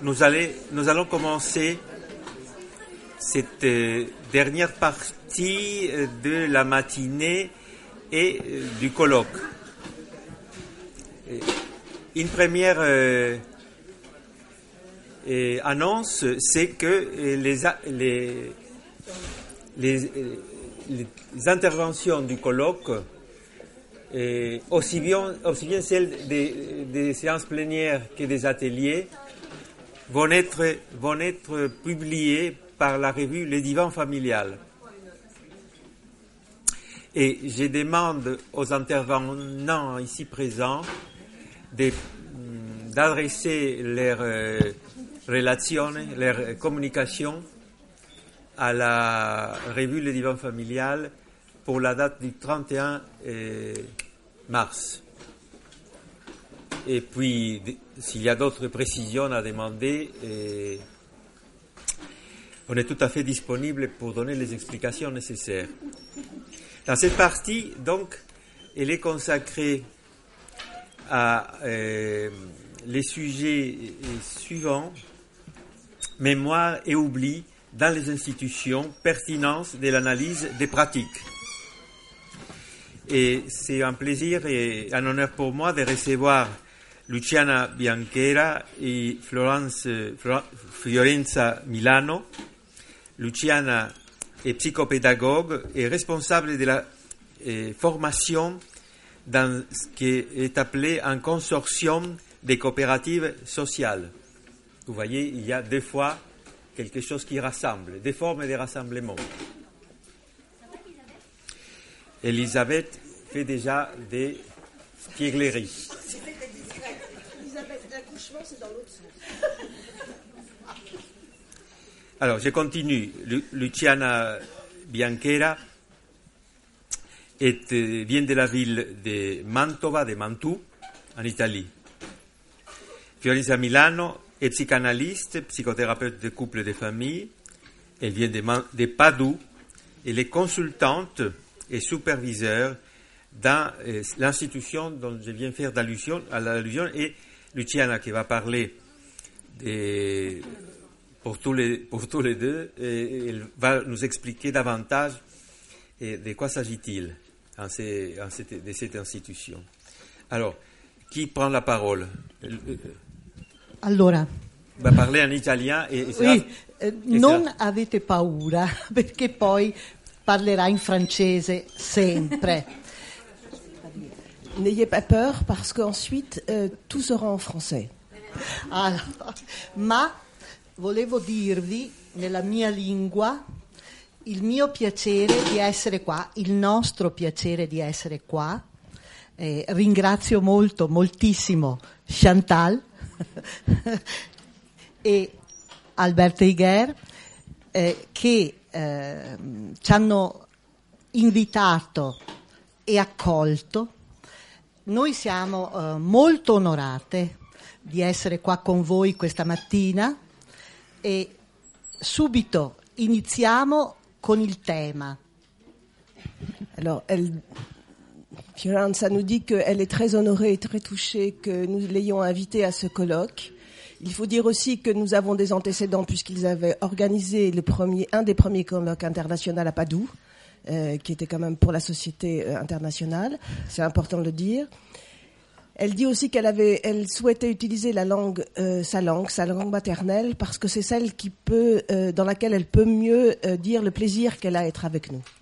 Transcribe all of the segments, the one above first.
nous allons commencer cette dernière partie de la matinée et du colloque. Une première annonce, c'est que les interventions du colloque, aussi bien celles des séances plénières que des ateliers, vont être publiées par la revue Le Divan Familial. Et je demande aux intervenants ici présents d'adresser leurs relations, leurs communications à la revue Le Divan Familial pour la date du 31 mars. Et puis, s'il y a d'autres précisions à demander, on est tout à fait disponible pour donner les explications nécessaires. Dans cette partie, donc, elle est consacrée à les sujets suivants: mémoire et oubli dans les institutions, pertinence de l'analyse des pratiques. Et c'est un plaisir et un honneur pour moi de recevoir Luciana Bianchera et Fiorenza Milano. Luciana est psychopédagogue et responsable de la formation dans ce qui est appelé un consortium des coopératives sociales. Vous voyez, il y a deux fois quelque chose qui rassemble, des formes de rassemblement. Elisabeth fait déjà des spiegleries. L'accouchement, c'est dans l'autre sens. Alors, je continue. Luciana Bianchera vient de la ville de Mantova, de Mantoue, en Italie. Fiorenza Milano est psychanalyste, psychothérapeute de couple et de famille. Elle vient de Padoue. Elle est consultante et superviseur dans l'institution dont je viens faire allusion, et Luciana qui va parler pour tous les deux, et elle va nous expliquer davantage de quoi s'agit-il de cette institution. Alors, qui prend la parole? Allora, va parler en italien non avete paura, perché poi parlerà in francese sempre. N'ayez pas peur, parce qu'ensuite, tout sera en français. Allora, ma volevo dirvi, nella mia lingua, il mio piacere di essere qua, il nostro piacere di essere qua. Ringrazio moltissimo Chantal e Alberto Higuer che ci hanno invitato e accolto. Noi siamo molto onorate di essere qua con voi questa mattina e subito iniziamo con il tema. Alors, Fiorenza nous dit qu'elle est très honorée et très touchée que nous l'ayons invitée à ce colloque. Il faut dire aussi que nous avons des antécédents puisqu'ils avaient organisé un des premiers colloques internationaux à Padoue, qui était quand même pour la société internationale. C'est important de le dire. Elle dit aussi elle souhaitait utiliser sa langue maternelle, parce que c'est celle dans laquelle elle peut mieux dire le plaisir qu'elle a à être avec nous.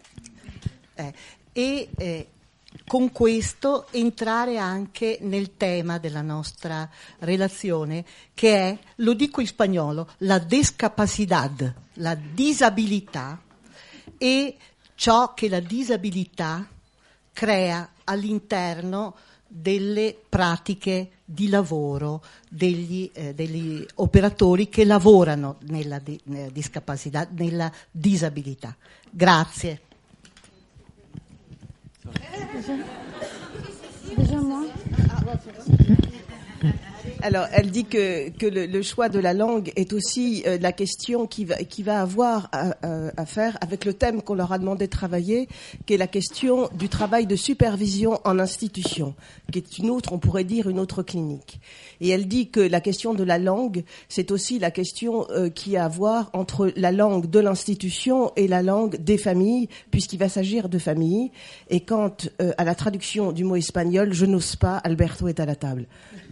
Con questo entrare anche nel tema della nostra relazione, che è, lo dico in spagnolo, la discapacidad, la disabilità, e ciò che la disabilità crea all'interno delle pratiche di lavoro degli operatori che lavorano nella discapacità, nella disabilità. Grazie. Déjà moi. Alors, elle dit que le choix de la langue est aussi la question qui va avoir à faire avec le thème qu'on leur a demandé de travailler, qui est la question du travail de supervision en institution, qui est une autre, on pourrait dire, une autre clinique. Et elle dit que la question de la langue, c'est aussi la question qui a à voir entre la langue de l'institution et la langue des familles, puisqu'il va s'agir de familles. Et quand, à la traduction du mot espagnol, je n'ose pas, Alberto est à la table.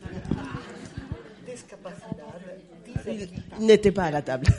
Il n'était pas à la table.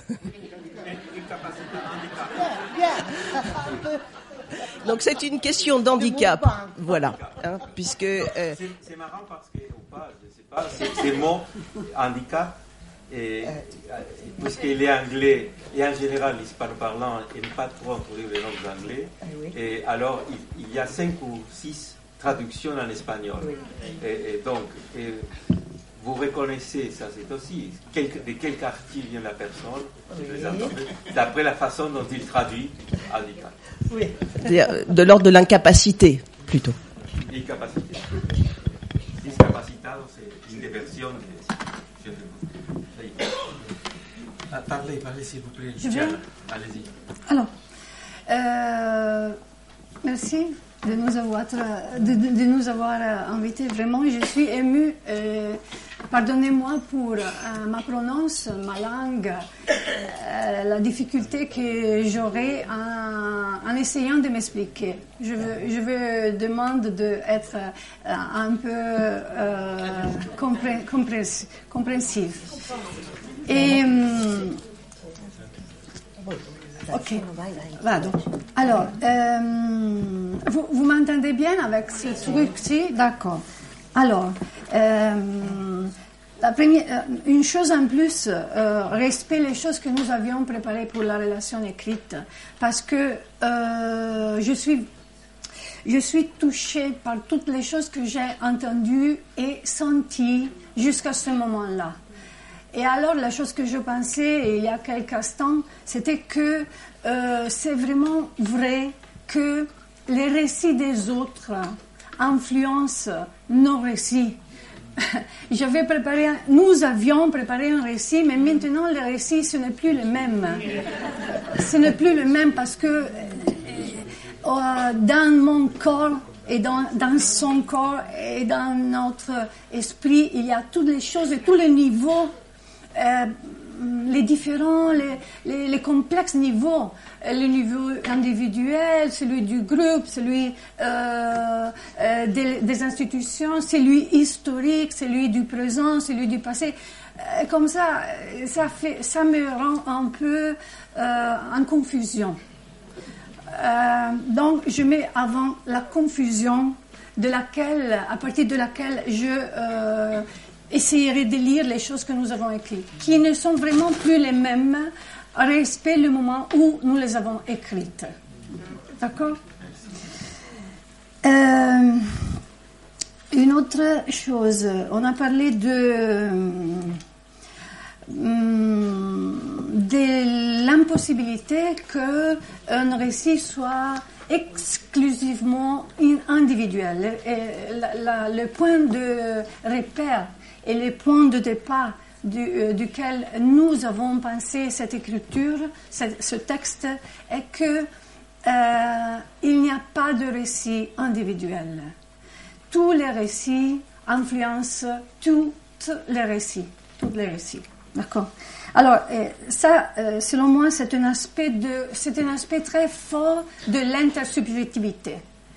Donc c'est une question d'handicap, voilà, hein, puisque c'est marrant parce que ou pas, je sais pas, c'est mot handicap et puisqu'il est anglais et en général l'hispanoparlant n'aime pas trop entendre les langues anglais et alors il y a 5 ou 6 traductions en espagnol et donc vous reconnaissez, ça c'est aussi, de quel quartier vient la personne, d'après la façon dont il traduit handicap. Oui. De l'ordre de l'incapacité, plutôt. Incapacité. Discapacitado, c'est une des versions de... Parlez, s'il vous plaît. Allez-y. Alors, merci de nous avoir invités. Vraiment, je suis émue. Pardonnez-moi pour ma prononce, ma langue, la difficulté que j'aurai en essayant de m'expliquer. Je veux demande d'être un peu compréhensif. Et ok, vado. Alors, vous m'entendez bien avec ce truc-ci? D'accord. Alors, une chose en plus, respect les choses que nous avions préparées pour la relation écrite, parce que je suis touchée par toutes les choses que j'ai entendues et senties jusqu'à ce moment-là. Et alors, la chose que je pensais il y a quelques instants, c'était que c'est vraiment vrai que les récits des autres influencent nos récits. Nous avions préparé un récit, mais maintenant le récit, ce n'est plus le même. Ce n'est plus le même parce que dans mon corps et dans son corps et dans notre esprit, il y a toutes les choses et tous les niveaux, les différents, les complexes niveaux. Le niveau individuel, celui du groupe, celui des institutions, celui historique, celui du présent, celui du passé. Comme ça me rend un peu en confusion. Donc, je mets avant la confusion à partir de laquelle je essayerai de lire les choses que nous avons écrites, qui ne sont vraiment plus les mêmes. Respect le moment où nous les avons écrites. D'accord? Une autre chose, on a parlé de l'impossibilité qu'un récit soit exclusivement individuel. Et le point de repère et le point de départ duquel nous avons pensé cette écriture, ce texte, est que il n'y a pas de récit individuel. Tous les récits influencent tous les récits. D'accord? Alors, ça, selon moi, c'est un aspect très fort de l'intersubjectivité.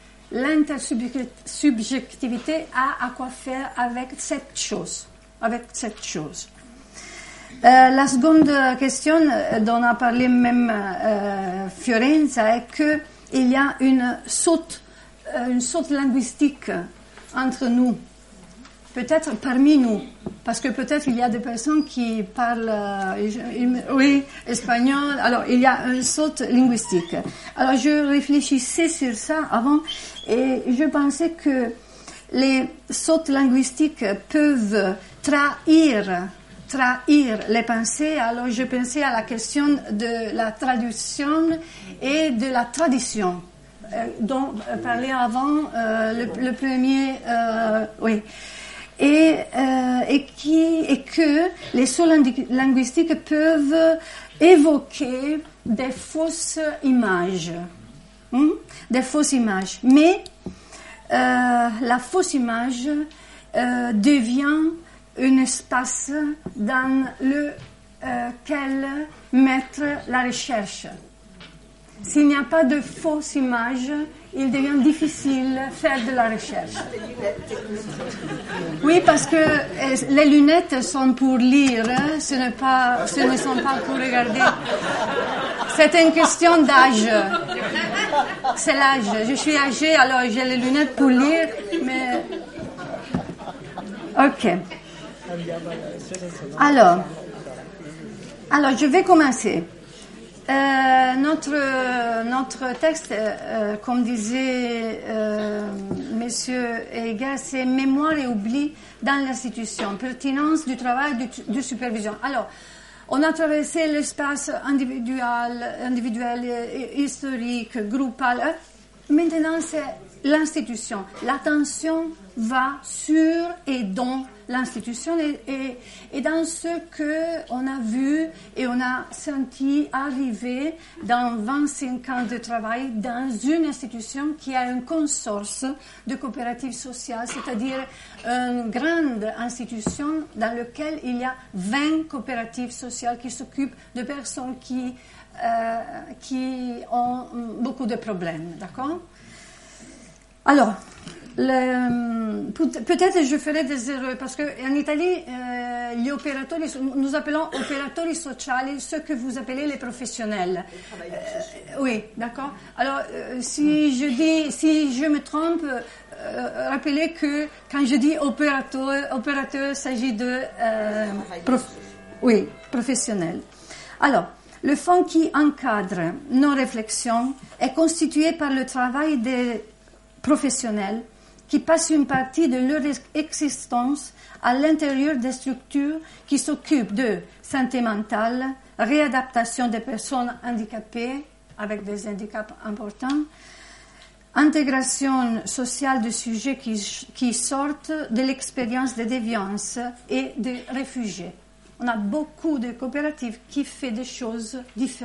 L'intersubjectivité a à quoi faire avec cette chose. La seconde question dont a parlé même Fiorenza est qu'il y a une saute linguistique entre nous, peut-être parmi nous, parce que peut-être il y a des personnes qui parlent espagnol, alors il y a une saute linguistique. Alors je réfléchissais sur ça avant et je pensais que les sautes linguistiques peuvent trahir les pensées. Alors je pensais à la question de la traduction et de la tradition dont parlait avant le premier. Oui. et que les sauts linguistiques peuvent évoquer des fausses images. Des fausses images. Mais la fausse image devient un espace dans lequel mettre la recherche. S'il n'y a pas de fausse image, il devient difficile de faire de la recherche. Oui, parce que les lunettes sont pour lire, ce ne sont pas pour regarder. C'est une question d'âge. C'est l'âge. Je suis âgée, alors j'ai les lunettes pour lire, mais... Ok. Alors, je vais commencer. Notre texte, comme disait Monsieur Heger, c'est mémoire et oubli dans l'institution, pertinence du travail de supervision. Alors, on a traversé l'espace individuel, historique, groupal. Maintenant, c'est l'institution. L'attention va sur et dans l'institution et dans ce qu'on a vu et on a senti arriver dans 25 ans de travail dans une institution qui a un consorce de coopératives sociales, c'est-à-dire une grande institution dans laquelle il y a 20 coopératives sociales qui s'occupent de personnes qui ont beaucoup de problèmes, d'accord ? Alors, peut-être je ferai des erreurs parce qu'en Italie, gli operatori, nous appelons operatori sociali ceux que vous appelez les professionnels. Oui, d'accord. Alors, si je me trompe, rappelez que quand je dis opérateur, il s'agit de professionnel. Alors, le fonds qui encadre nos réflexions est constitué par le travail des professionnels qui passent une partie de leur existence à l'intérieur des structures qui s'occupent de santé mentale, réadaptation des personnes handicapées avec des handicaps importants, intégration sociale de sujets qui sortent de l'expérience de déviance et de réfugiés. On a beaucoup de coopératives qui font des choses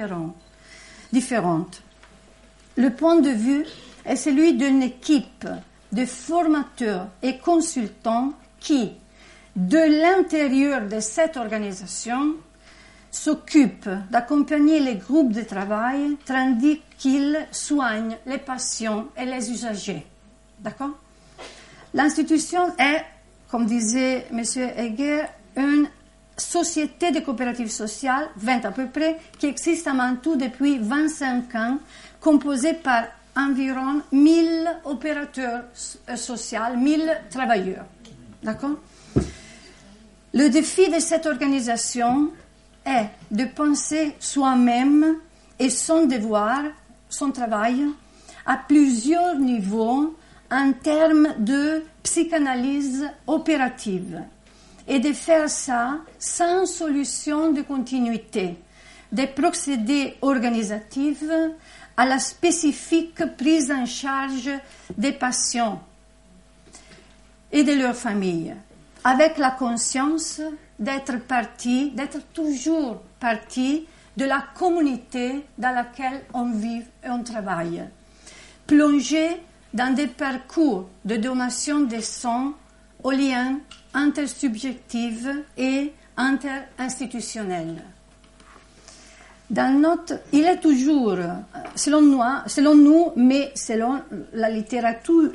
différentes. Le point de vue est celui d'une équipe de formateurs et consultants qui, de l'intérieur de cette organisation, s'occupent d'accompagner les groupes de travail tandis qu'ils soignent les patients et les usagers. D'accord ? L'institution est, comme disait M. Heger, une société de coopératives sociales, 20 à peu près, qui existe à Mantoue depuis 25 ans, composée par environ 1000 opérateurs sociaux, 1000 travailleurs. D'accord ? Le défi de cette organisation est de penser soi-même et son devoir, son travail, à plusieurs niveaux en termes de psychanalyse opérative et de faire ça sans solution de continuité, des procédés organisatifs à la spécifique prise en charge des patients et de leurs familles, avec la conscience d'être toujours partie de la communauté dans laquelle on vit et on travaille. Plonger dans des parcours de donation des soins aux liens intersubjectifs et interinstitutionnels. Il est toujours, selon nous, mais selon la littérature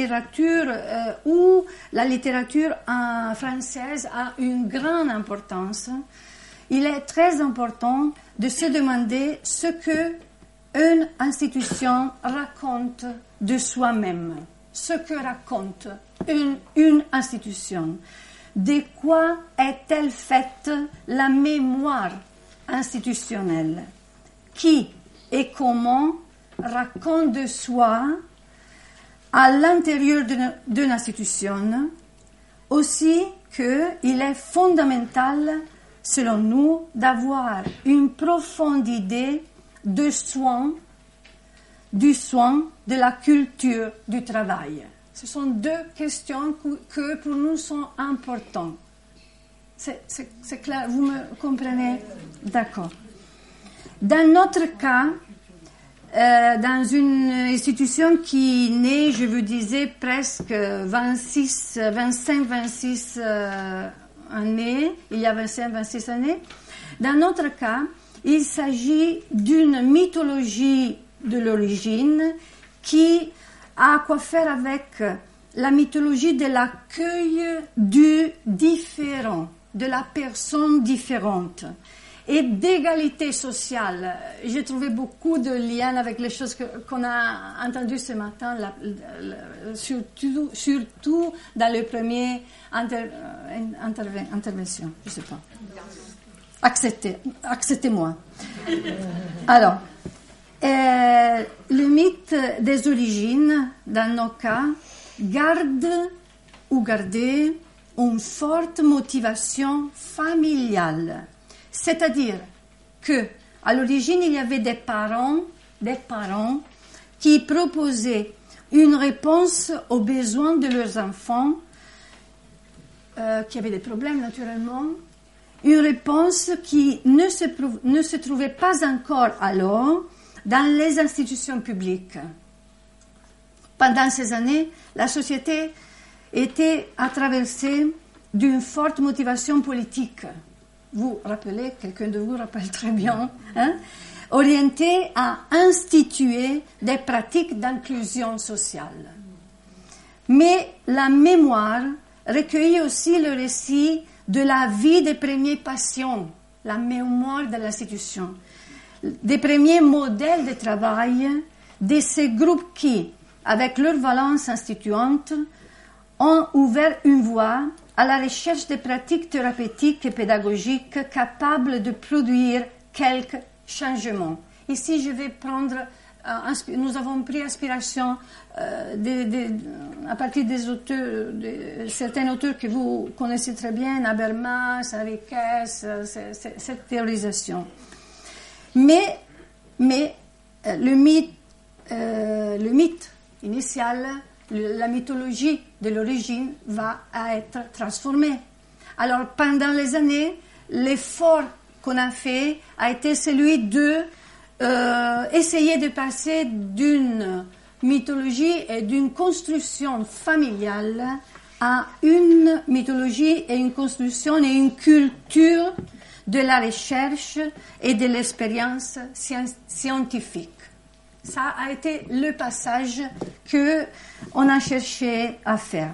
ou la littérature française a une grande importance, il est très important de se demander ce que une institution raconte de soi-même, ce que raconte une institution. De quoi est-elle faite la mémoire institutionnelle? Qui et comment raconte de soi à l'intérieur d'une institution? Aussi qu'il est fondamental, selon nous, d'avoir une profonde idée du soin, de la culture du travail. Ce sont deux questions que pour nous sont importantes. C'est clair, vous me comprenez? D'accord. Dans notre cas, dans une institution qui naît, je vous disais, presque 25-26 années, il y a 25-26 années, dans notre cas, il s'agit d'une mythologie de l'origine qui a à quoi faire avec la mythologie de l'accueil du différent, de la personne différente et d'égalité sociale. J'ai trouvé beaucoup de liens avec les choses qu'on a entendues ce matin, surtout dans les premières interventions. Je ne sais pas. Acceptez-moi. Alors, le mythe des origines, dans nos cas, gardait une forte motivation familiale. C'est-à-dire que, à l'origine, il y avait des parents qui proposaient une réponse aux besoins de leurs enfants, qui avaient des problèmes naturellement, une réponse qui ne se trouvait pas encore alors dans les institutions publiques. Pendant ces années, la société était traversée d'une forte motivation politique. Vous rappelez, quelqu'un de vous rappelle très bien, orientée à instituer des pratiques d'inclusion sociale. Mais la mémoire recueillait aussi le récit de la vie des premiers patients, la mémoire de l'institution, des premiers modèles de travail de ces groupes qui, avec leur valence instituante, ont ouvert une voie à la recherche de pratiques thérapeutiques et pédagogiques capables de produire quelques changements. Ici, je vais prendre, nous avons pris inspiration à partir des auteurs, certains auteurs que vous connaissez très bien, Habermas, Enriquez, cette théorisation. Mais le mythe initial, la mythologie de l'origine va être transformée. Alors, pendant les années, l'effort qu'on a fait a été celui de essayer de passer d'une mythologie et d'une construction familiale à une mythologie et une construction et une culture de la recherche et de l'expérience scientifique. Ça a été le passage qu'on a cherché à faire.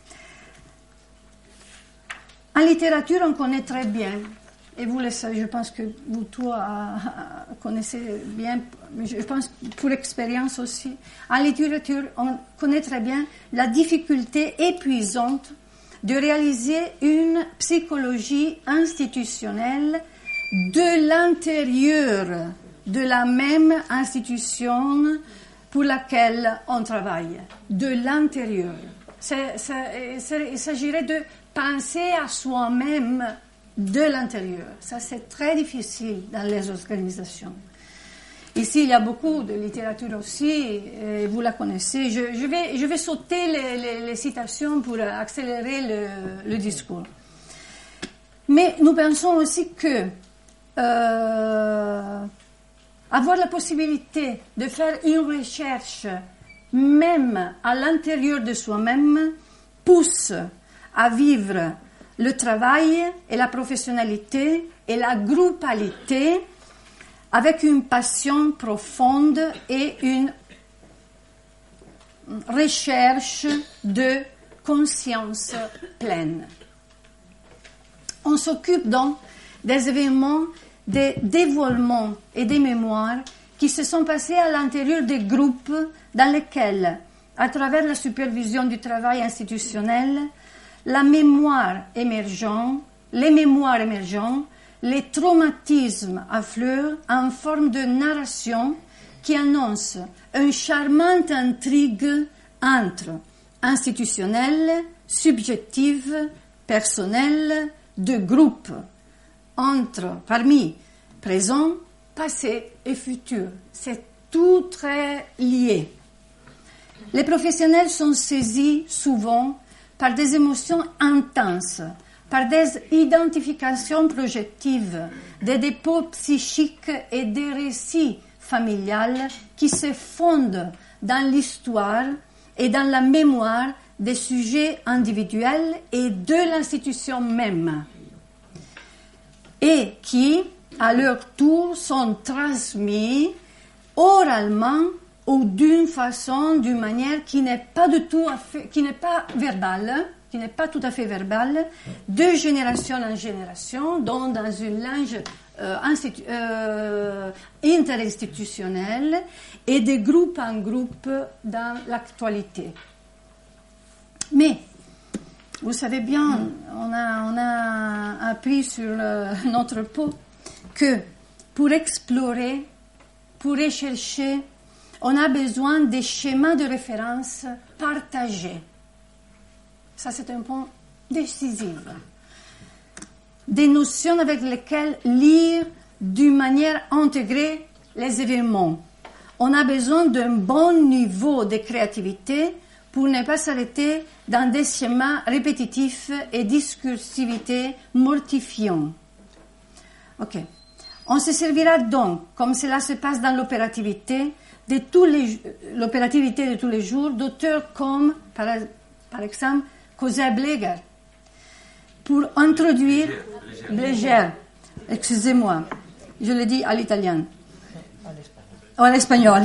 En littérature, on connaît très bien, et vous le savez, je pense que vous tous connaissez bien, je pense pour expérience aussi. En littérature, on connaît très bien la difficulté épuisante de réaliser une psychologie institutionnelle de l'intérieur de la même institution pour laquelle on travaille, de l'intérieur. Il s'agirait de penser à soi-même de l'intérieur. Ça, c'est très difficile dans les organisations. Ici, il y a beaucoup de littérature aussi, vous la connaissez. Je vais sauter les citations pour accélérer le discours. Mais nous pensons aussi que avoir la possibilité de faire une recherche même à l'intérieur de soi-même pousse à vivre le travail et la professionnalité et la groupalité avec une passion profonde et une recherche de conscience pleine. On s'occupe donc des événements de dévoilement et des mémoires qui se sont passés à l'intérieur des groupes dans lesquels, à travers la supervision du travail institutionnel, les mémoires émergentes, les traumatismes affleurent en forme de narration qui annonce une charmante intrigue entre institutionnelle, subjective, personnelle, de groupe, parmi présent, passé et futur. C'est tout très lié. Les professionnels sont saisis souvent par des émotions intenses, par des identifications projectives, des dépôts psychiques et des récits familiales qui se fondent dans l'histoire et dans la mémoire des sujets individuels et de l'institution même, et qui, à leur tour, sont transmis oralement ou d'une manière qui n'est pas verbale, qui n'est pas tout à fait verbale, de génération en génération, dans une linge interinstitutionnelle et de groupe en groupe dans l'actualité. Mais, vous savez bien, on a appris sur notre peau que pour explorer, pour rechercher, on a besoin des schémas de référence partagés. Ça, c'est un point décisif. Des notions avec lesquelles lire d'une manière intégrée les événements. On a besoin d'un bon niveau de créativité pour ne pas s'arrêter dans des schémas répétitifs et discursivité mortifiants. Ok. On se servira donc, comme cela se passe dans l'opérativité de tous les jours, d'auteurs comme, par exemple, José Bleger, pour introduire Bleger, excusez-moi, je le dis à l'italien, ou à l'espagnol.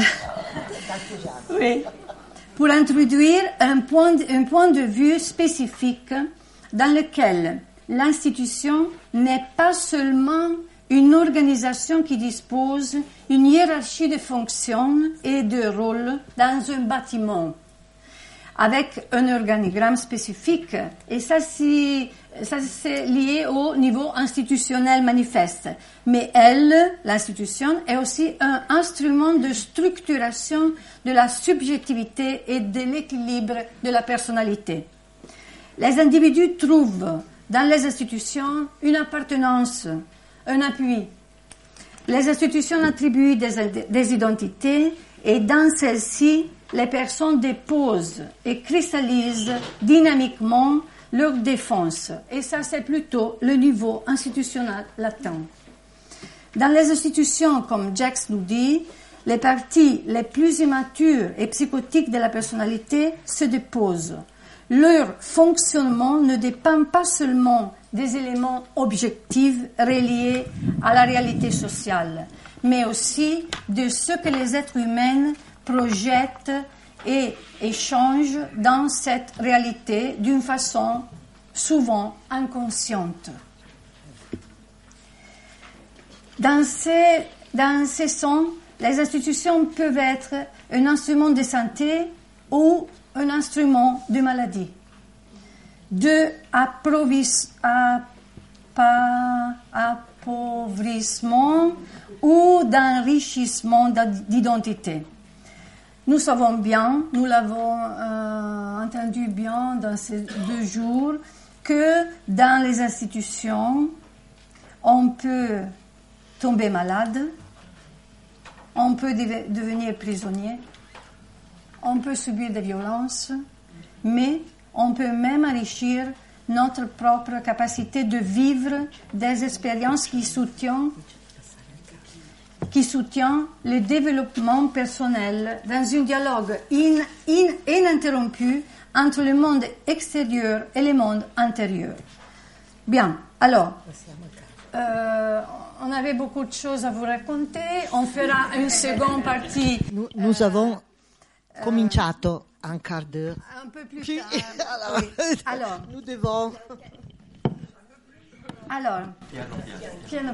Oui. Pour introduire un point de vue spécifique dans lequel l'institution n'est pas seulement une organisation qui dispose d'une hiérarchie de fonctions et de rôles dans un bâtiment, avec un organigramme spécifique, et ça c'est lié au niveau institutionnel manifeste. Mais l'institution, est aussi un instrument de structuration de la subjectivité et de l'équilibre de la personnalité. Les individus trouvent dans les institutions une appartenance, un appui. Les institutions attribuent des identités et dans celles-ci, les personnes déposent et cristallisent dynamiquement leur défense. Et ça, c'est plutôt le niveau institutionnel latent. Dans les institutions, comme Jacques nous dit, les parties les plus immatures et psychotiques de la personnalité se déposent. Leur fonctionnement ne dépend pas seulement des éléments objectifs reliés à la réalité sociale, mais aussi de ce que les êtres humains projettent et échangent dans cette réalité d'une façon souvent inconsciente. Dans ces sens, les institutions peuvent être un instrument de santé ou un instrument de maladie, de appauvrissement ou d'enrichissement d'identité. Nous savons bien, nous l'avons entendu bien dans ces 2 jours, que dans les institutions, on peut tomber malade, on peut devenir prisonnier, on peut subir des violences, mais on peut même enrichir notre propre capacité de vivre des expériences qui soutiennent le développement personnel dans un dialogue ininterrompu entre le monde extérieur et le monde intérieur. Bien, alors, on avait beaucoup de choses à vous raconter. On fera une seconde partie. Nous avons cominciato un quart d'heure. Un peu plus tard. Oui. Alors, nous devons... Alors, piano.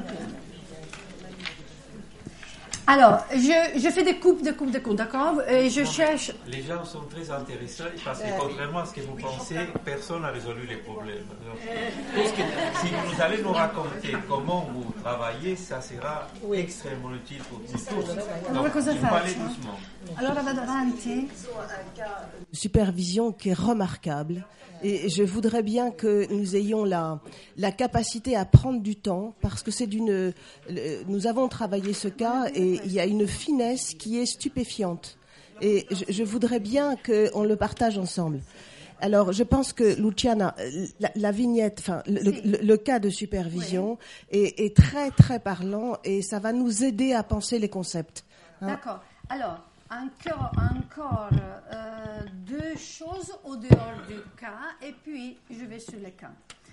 Alors, je fais des coupes, d'accord? Et je cherche... Les gens sont très intéressés parce que, contrairement à ce que vous pensez, personne n'a résolu les problèmes. Donc, si vous allez nous raconter comment vous travaillez, ça sera extrêmement utile pour nous tous. Allora cosa il faut aller faccio? doucement. Allora vado avanti. Supervision qui est remarquable. Et je voudrais bien que nous ayons la capacité à prendre du temps, parce que nous avons travaillé ce cas et il y a une finesse qui est stupéfiante. Et je voudrais bien qu'on le partage ensemble. Alors, je pense que Luciana, la vignette, enfin, le cas de supervision est très, très parlant et ça va nous aider à penser les concepts. Hein. D'accord. Alors, encore deux choses au dehors du cas et puis je vais sur les cas.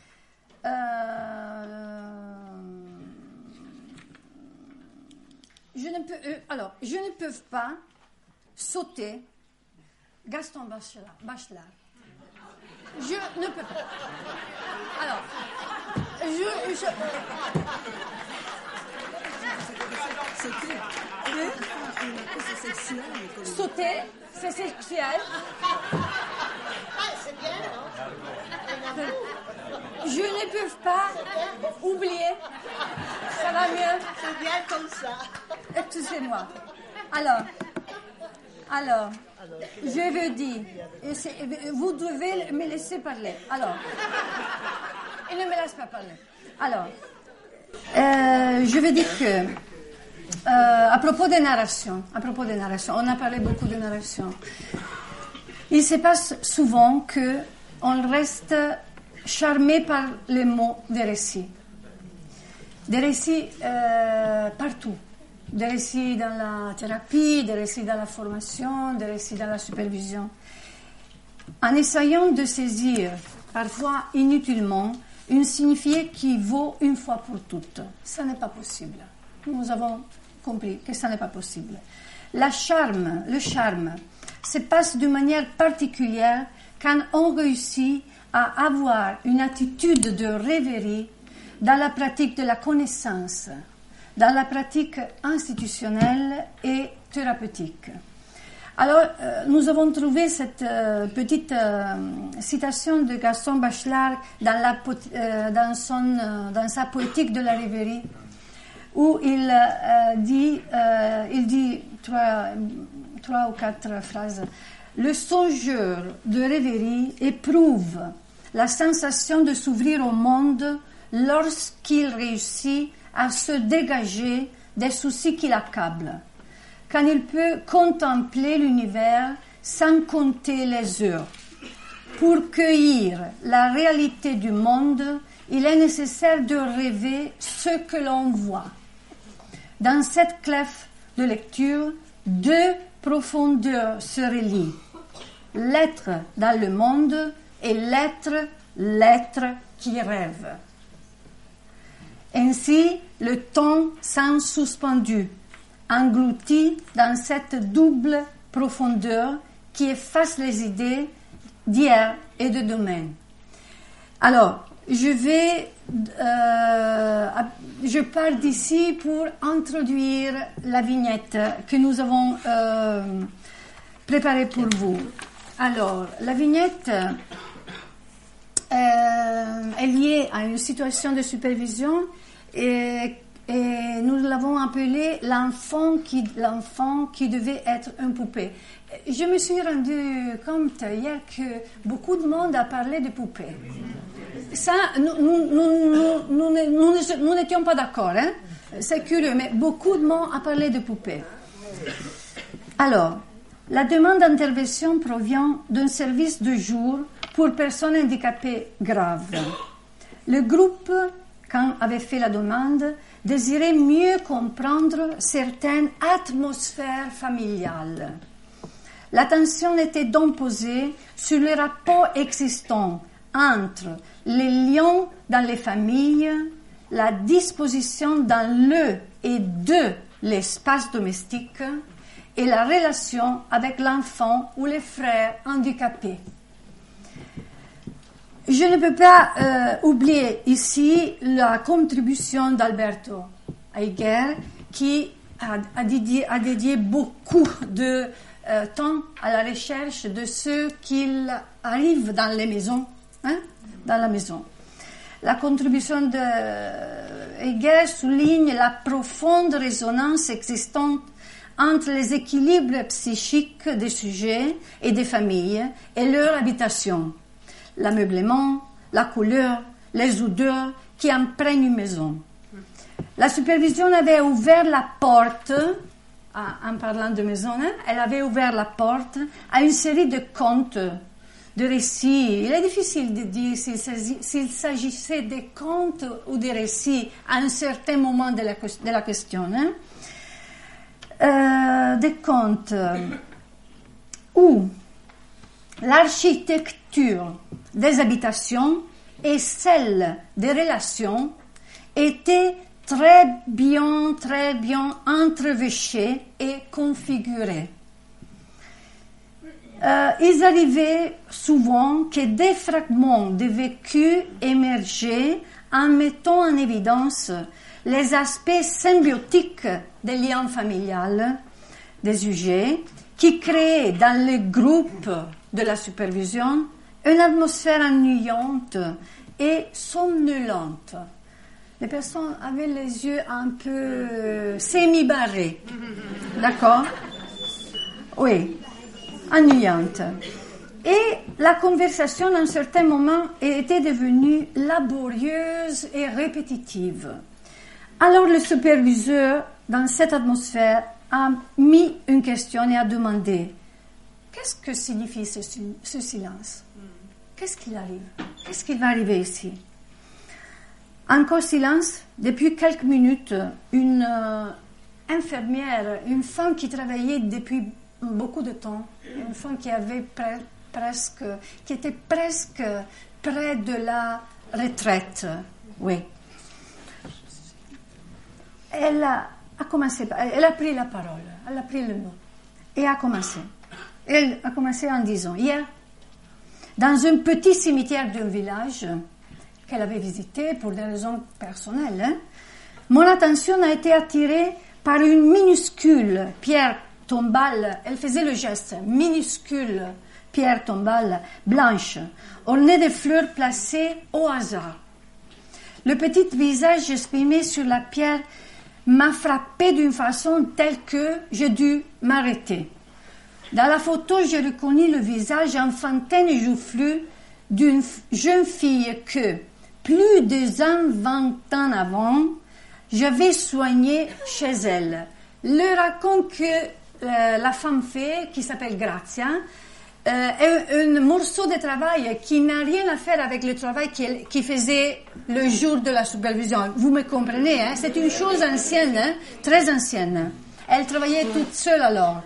Je ne peux pas sauter Gaston Bachelard. Je ne peux pas. Alors, sauter, c'est sexuel. C'est bien, non? Je ne peux pas oublier. Ça va mieux? C'est bien comme ça. Excusez-moi. Alors, je veux dire, vous devez me laisser parler. Alors, il ne me laisse pas parler. Alors, je veux dire que, à propos des narrations, on a parlé beaucoup de narration. Il se passe souvent qu'on reste charmé par les mots des récits. Des récits partout. Des récits dans la thérapie, des récits dans la formation, des récits dans la supervision. En essayant de saisir, parfois inutilement, une signifiée qui vaut une fois pour toutes. Ça n'est pas possible. Nous avons compris que ça n'est pas possible. Le charme se passe d'une manière particulière quand on réussit à avoir une attitude de rêverie dans la pratique de la connaissance, dans la pratique institutionnelle et thérapeutique. Alors, nous avons trouvé cette petite citation de Gaston Bachelard dans sa poétique de la rêverie, où il dit trois ou quatre phrases. Le songeur de rêverie éprouve la sensation de s'ouvrir au monde lorsqu'il réussit à se dégager des soucis qui l'accablent, quand il peut contempler l'univers sans compter les heures. Pour cueillir la réalité du monde, il est nécessaire de rêver ce que l'on voit. Dans cette clef de lecture, deux profondeurs se relient. L'être dans le monde et l'être qui rêve. Ainsi, le temps s'en suspendu, englouti dans cette double profondeur qui efface les idées d'hier et de demain. Alors, je pars d'ici pour introduire la vignette que nous avons préparée pour vous. Alors, la vignette est liée à une situation de supervision et nous l'avons appelée l'enfant qui devait être une poupée. Je me suis rendu compte hier que beaucoup de monde a parlé de poupées. Ça, nous n'étions pas d'accord, hein? C'est curieux, mais beaucoup de monde a parlé de poupées. Alors, la demande d'intervention provient d'un service de jour pour personnes handicapées graves. Le groupe, quand avait fait la demande, désirait mieux comprendre certaines atmosphères familiales. L'attention était donc posée sur les rapports existants entre les liens dans les familles, la disposition dans le et de l'espace domestique et la relation avec l'enfant ou les frères handicapés. Je ne peux pas oublier ici la contribution d'Alberto Aiger qui a dédié beaucoup de temps à la recherche de ce qu'il arrive dans les maisons, dans la maison. La contribution d'Aiger souligne la profonde résonance existante entre les équilibres psychiques des sujets et des familles et leur habitation. L'ameublement, la couleur, les odeurs qui imprègnent une maison. La supervision avait ouvert la porte en parlant de maison, hein, elle avait ouvert la porte à une série de contes, de récits. Il est difficile de dire s'il s'agissait des contes ou des récits à un certain moment de la question. Hein. Des contes où l'architecture des habitations et celle des relations étaient très bien entrevêchées et configurées. Il arrivait souvent que des fragments de vécu émergeaient en mettant en évidence les aspects symbiotiques des liens familiales des sujets qui créaient dans le groupe de la supervision une atmosphère ennuyante et somnolente. Les personnes avaient les yeux un peu semi-barrés. D'accord? Oui, ennuyante. Et la conversation, à un certain moment, était devenue laborieuse et répétitive. Alors le superviseur, dans cette atmosphère, a mis une question et a demandé « Qu'est-ce que signifie ce silence? Qu'est-ce qu'il arrive? Qu'est-ce qui va arriver ici ?» Encore silence. Depuis quelques minutes, une infirmière, une femme qui travaillait depuis beaucoup de temps, une femme qui avait qui était presque près de la retraite, oui. Elle a pris la parole, elle a pris le mot et a commencé. Elle a commencé en disant, hier, dans un petit cimetière d'un village qu'elle avait visité pour des raisons personnelles, hein, mon attention a été attirée par une minuscule pierre tombale, elle faisait le geste, minuscule pierre tombale blanche, ornée de fleurs placées au hasard. Le petit visage exprimé sur la pierre m'a frappé d'une façon telle que j'ai dû m'arrêter. Dans la photo, j'ai reconnu le visage enfantin et joufflu d'une jeune fille que, plus de 20 ans avant, j'avais soignée chez elle. Le raconte que la femme fée, qui s'appelle Grazia, est un morceau de travail qui n'a rien à faire avec le travail qu'il faisait le jour de la supervision. Vous me comprenez, hein? C'est une chose ancienne, hein? Très ancienne. Elle travaillait toute seule alors.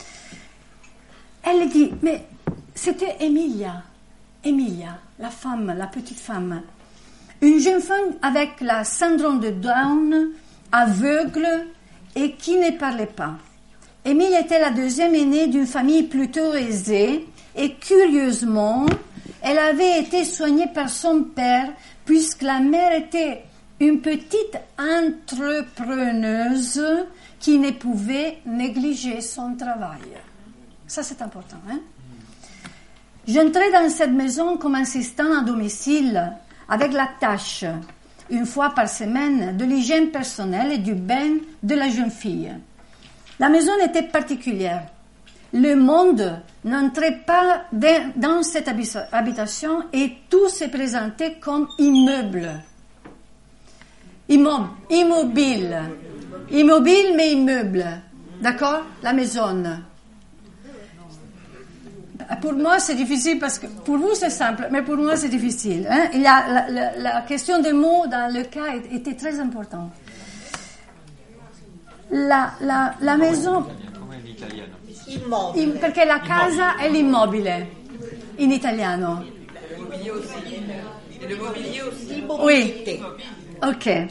Elle dit, mais c'était Emilia, la femme, la petite femme. Une jeune femme avec la syndrome de Down, aveugle et qui ne parlait pas. Emilia était la deuxième aînée d'une famille plutôt aisée et curieusement, elle avait été soignée par son père puisque la mère était une petite entrepreneuse qui ne pouvait négliger son travail. Ça, c'est important. Hein? J'entrais dans cette maison comme assistant à domicile avec la tâche, une fois par semaine, de l'hygiène personnelle et du bain de la jeune fille. La maison était particulière. Le monde n'entrait pas dans cette habitation et tout se présentait comme immeuble. Immobile. Immobile mais immeuble. D'accord? La maison. Pour moi, c'est difficile parce que pour vous, c'est simple, mais pour moi, c'est difficile. Hein? Il y a la question des mots dans le cas était très importante. La maison... Perché la casa è l'immobile in italiano. Oui. Ok.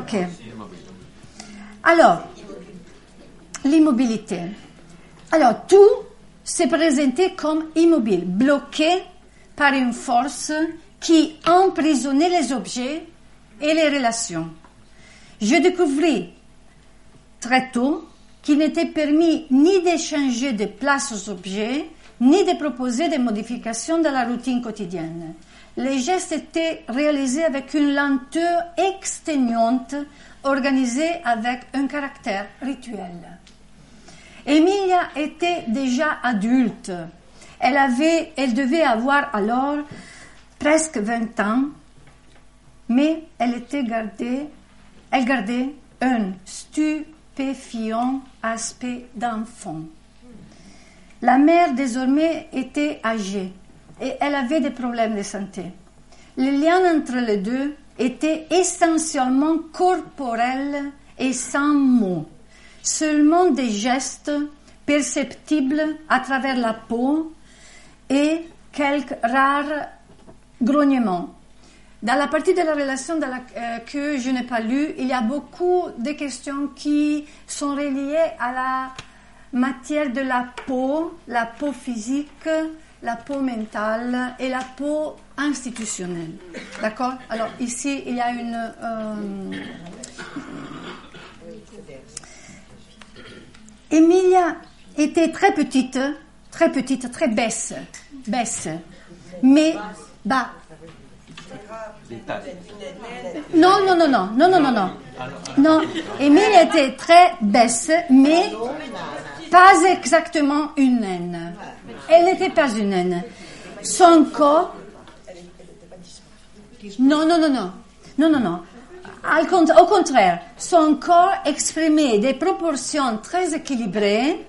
Alors, l'immobilité. Alors, tout se présentait comme immobile, bloqué par une force qui emprisonnait les objets et les relations. Je découvris très tôt qu'il n'était permis ni d'échanger de place aux objets, ni de proposer des modifications dans la routine quotidienne. Les gestes étaient réalisés avec une lenteur exténuante, organisée avec un caractère rituel. Emilia était déjà adulte. Elle devait avoir alors presque 20 ans, mais elle gardait un stupéfiant aspect d'enfant. La mère, désormais, était âgée et elle avait des problèmes de santé. Le lien entre les deux était essentiellement corporel et sans mots, seulement des gestes perceptibles à travers la peau et quelques rares grognements. Dans la partie de la relation que je n'ai pas lue, il y a beaucoup de questions qui sont reliées à la matière de la peau physique, la peau mentale et la peau institutionnelle. D'accord? Alors ici, il y a une... Emilia était très petite, très baisse, mais bas. Non, Emilia était très baisse, mais pas exactement une naine. Elle n'était pas une naine. Son corps... Non. Au contraire, son corps exprimait des proportions très équilibrées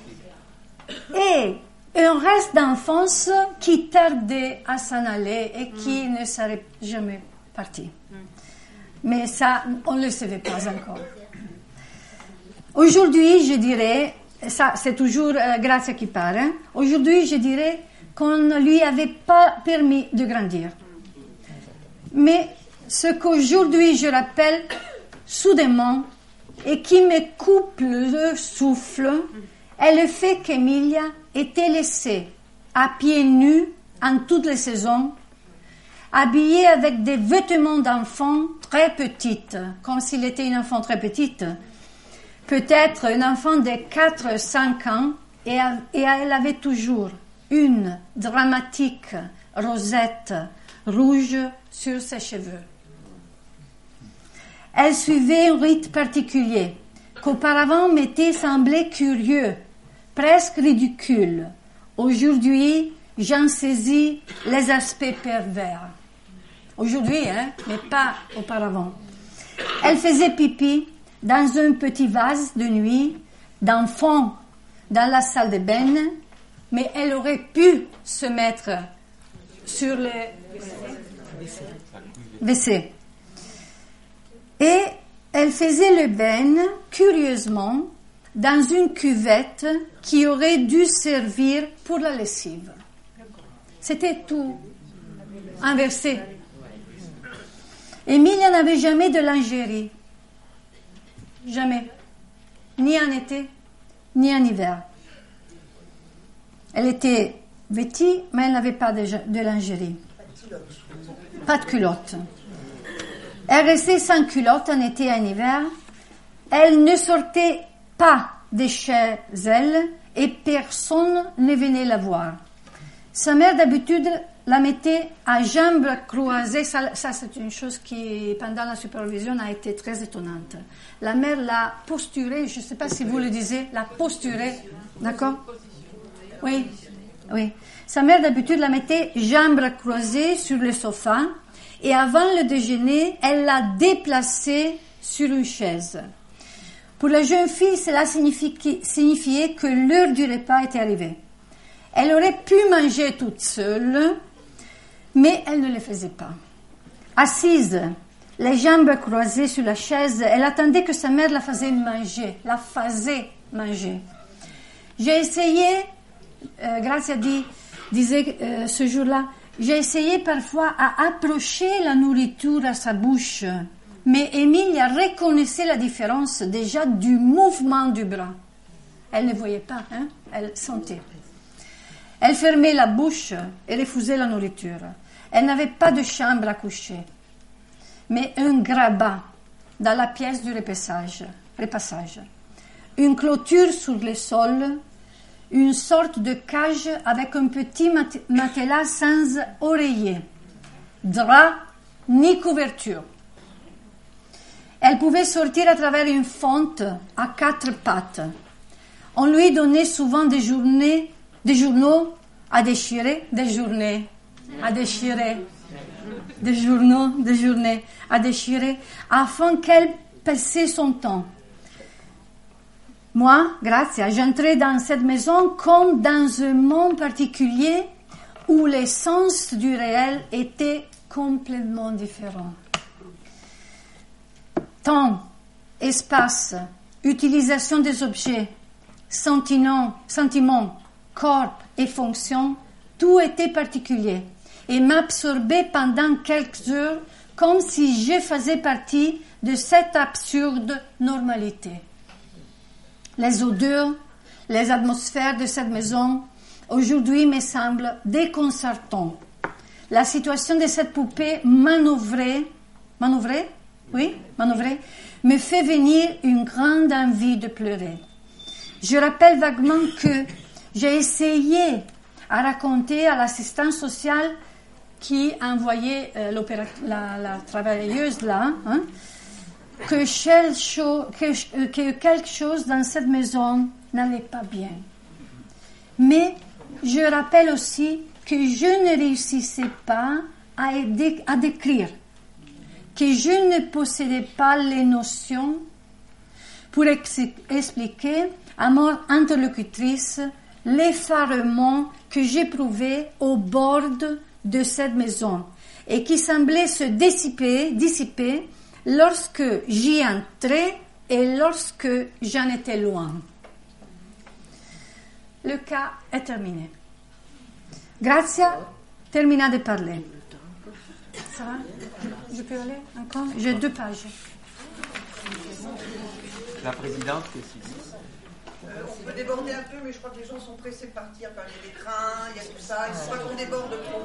et un reste d'enfance qui tardait à s'en aller et qui ne serait jamais parti. Mais ça, on ne le savait pas encore. Aujourd'hui, je dirais, ça c'est toujours Grazia qui parle, aujourd'hui je dirais qu'on ne lui avait pas permis de grandir. Mais ce qu'aujourd'hui je rappelle soudainement et qui me coupe le souffle est le fait qu'Emilia était laissée à pieds nus en toutes les saisons, habillée avec des vêtements d'enfant très petites, comme s'il était une enfant très petite, peut-être un enfant de 4-5 ans, et elle avait toujours une dramatique rosette rouge sur ses cheveux. Elle suivait un rite particulier, qu'auparavant m'était semblé curieux, presque ridicule. Aujourd'hui, j'en saisis les aspects pervers. Aujourd'hui, mais pas auparavant. Elle faisait pipi dans un petit vase de nuit, d'enfant, dans la salle de bain, mais elle aurait pu se mettre sur le WC. Et elle faisait le bain, curieusement, dans une cuvette qui aurait dû servir pour la lessive. C'était tout inversé. Emilia n'avait jamais de lingerie. Jamais. Ni en été, ni en hiver. Elle était vêtue, mais elle n'avait pas de lingerie. Pas de culotte. Elle restait sans culotte en été et en hiver. Elle ne sortait pas de chez elle et personne ne venait la voir. Sa mère, d'habitude, la mettait à jambes croisées. Ça c'est une chose qui, pendant la supervision, a été très étonnante. La mère l'a posturée, je ne sais pas si vous le disiez, la posturée, d'accord? Oui. Sa mère, d'habitude, la mettait jambes croisées sur le sofa et avant le déjeuner, elle l'a déplacée sur une chaise. Pour la jeune fille, cela signifiait que l'heure du repas était arrivée. Elle aurait pu manger toute seule, mais elle ne le faisait pas. Assise, les jambes croisées sur la chaise, elle attendait que sa mère la faisait manger. J'ai essayé, Grazia disait ce jour-là, j'ai essayé parfois à approcher la nourriture à sa bouche, mais Emilia reconnaissait la différence déjà du mouvement du bras. Elle ne voyait pas, elle sentait. Elle fermait la bouche et refusait la nourriture. Elle n'avait pas de chambre à coucher, mais un grabat dans la pièce du repassage. Une clôture sur le sol, une sorte de cage avec un petit matelas sans oreiller, drap ni couverture. Elle pouvait sortir à travers une fente à 4 pattes. On lui donnait souvent des journaux à déchirer, des journées à déchirer, des journaux, des journées à déchirer, afin qu'elle passait son temps. moi, Grazia, j'entrais dans cette maison comme dans un monde particulier où les sens du réel étaient complètement différents. Temps, espace, utilisation des objets, sentiments, corps et fonctions, tout était particulier et m'absorbait pendant quelques heures comme si je faisais partie de cette absurde normalité. Les odeurs, les atmosphères de cette maison, aujourd'hui me semblent déconcertantes. La situation de cette poupée manœuvrée, me fait venir une grande envie de pleurer. Je rappelle vaguement que j'ai essayé à raconter à l'assistante sociale qui envoyait la travailleuse là, que quelque chose dans cette maison n'allait pas bien. Mais je rappelle aussi que je ne réussissais pas à décrire, que je ne possédais pas les notions pour expliquer à mon interlocutrice l'effarement que j'éprouvais au bord de cette maison et qui semblait se dissiper lorsque j'y entrais et lorsque j'en étais loin. Le cas est terminé. Grazia termina de parler. Ça va? Je peux aller encore? J'ai 2 pages. La présidente, on peut déborder un peu, mais je crois que les gens sont pressés de partir. Il y a des trains, il y a tout ça. Il ne faut pas qu'on déborde trop.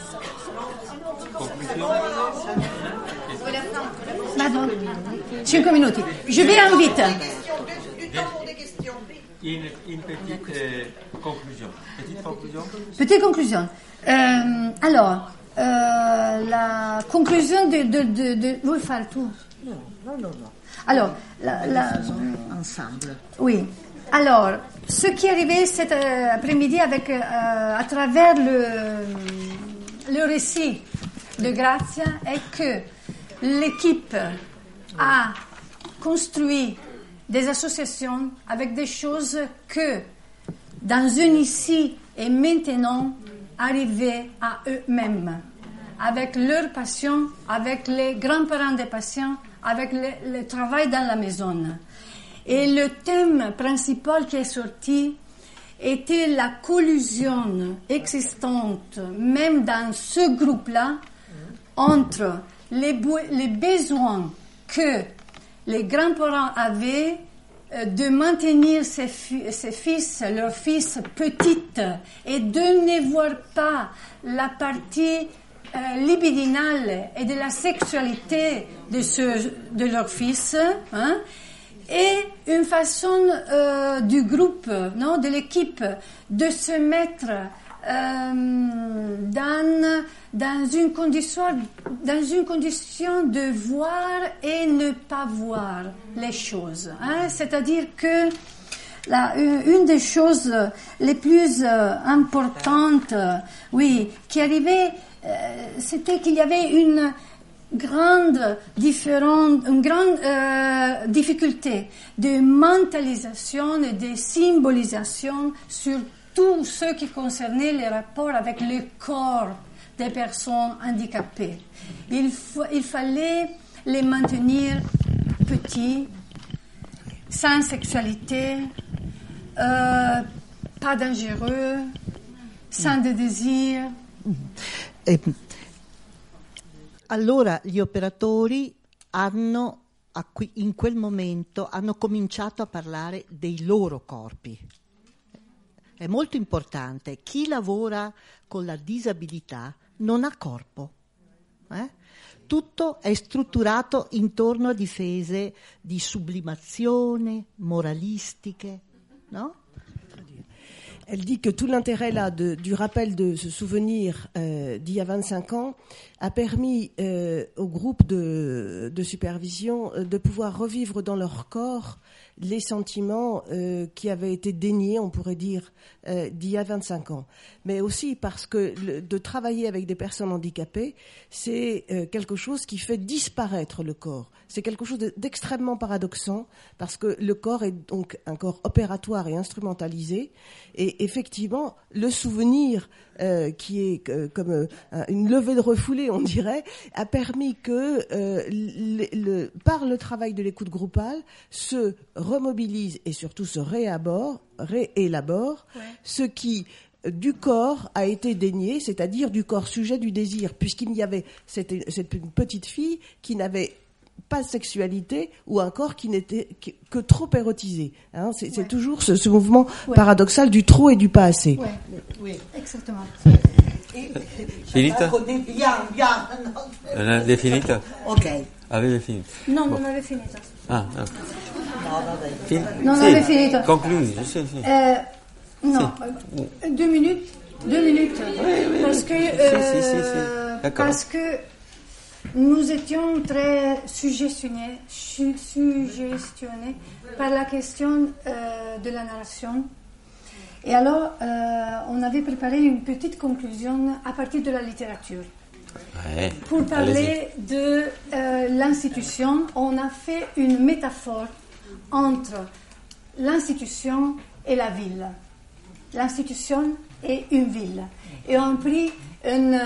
Madame, 5 minuti. Je vais en vite. Du temps pour des questions. Une petite conclusion. Petite conclusion. Alors, la conclusion de... Vuoi fare tu? No. Alors, Ensemble. oui. Alors, ce qui est arrivé cet après-midi à travers le récit de Grazia est que l'équipe a construit des associations avec des choses que, dans un ici et maintenant, arrivaient à eux-mêmes, avec leur passion, avec les grands-parents des patients, avec le travail dans la maison. Et le thème principal qui est sorti était la collusion existante, même dans ce groupe-là, entre les besoins que les grands-parents avaient de maintenir leurs fils petites et de ne voir pas la partie libidinale et de la sexualité de leurs fils, et une façon du groupe, de l'équipe, de se mettre dans une condition de voir et ne pas voir les choses. C'est-à-dire que une des choses les plus importantes, qui arrivait, c'était qu'il y avait une grande difficulté de mentalisation et de symbolisation sur tout ce qui concernait les rapports avec le corps des personnes handicapées. Il fallait les maintenir petits, sans sexualité, pas dangereux, sans de désir. Allora gli operatori in quel momento hanno cominciato a parlare dei loro corpi. È molto importante. Chi lavora con la disabilità non ha corpo. Tutto è strutturato intorno a difese di sublimazione, moralistiche, no? Elle dit que tout l'intérêt là du rappel de ce souvenir d'il y a 25 ans a permis au groupe de supervision de pouvoir revivre dans leur corps les sentiments qui avaient été déniés, on pourrait dire, d'il y a 25 ans. Mais aussi parce que de travailler avec des personnes handicapées, c'est quelque chose qui fait disparaître le corps. C'est quelque chose d'extrêmement paradoxant parce que le corps est donc un corps opératoire et instrumentalisé. Et effectivement, le souvenir qui est comme une levée de refoulée, on dirait, a permis que par le travail de l'écoute groupale se remobilise et surtout se réélabore ce qui du corps a été dénié, c'est-à-dire du corps sujet du désir, puisqu'il y avait cette petite fille qui n'avait pas de sexualité ou un corps qui n'était que trop érotisé. Hein, c'est toujours ce mouvement paradoxal du trop et du pas assez. Oui, exactement. Finita? Non, è finita? Ok. Avete finito? No, non aveva finito. Ah, no. Non Sì, aveva finito. concludi, sì. Non, 2 minutes. 2 minutes. Parce que, D'accord. parce que nous étions très suggestionnés par la question de la narration. Et alors, on avait préparé une petite conclusion à partir de la littérature. Ouais, Pour parler de l'institution, on a fait une métaphore entre l'institution et la ville. L'institution et une ville. Et on a pris un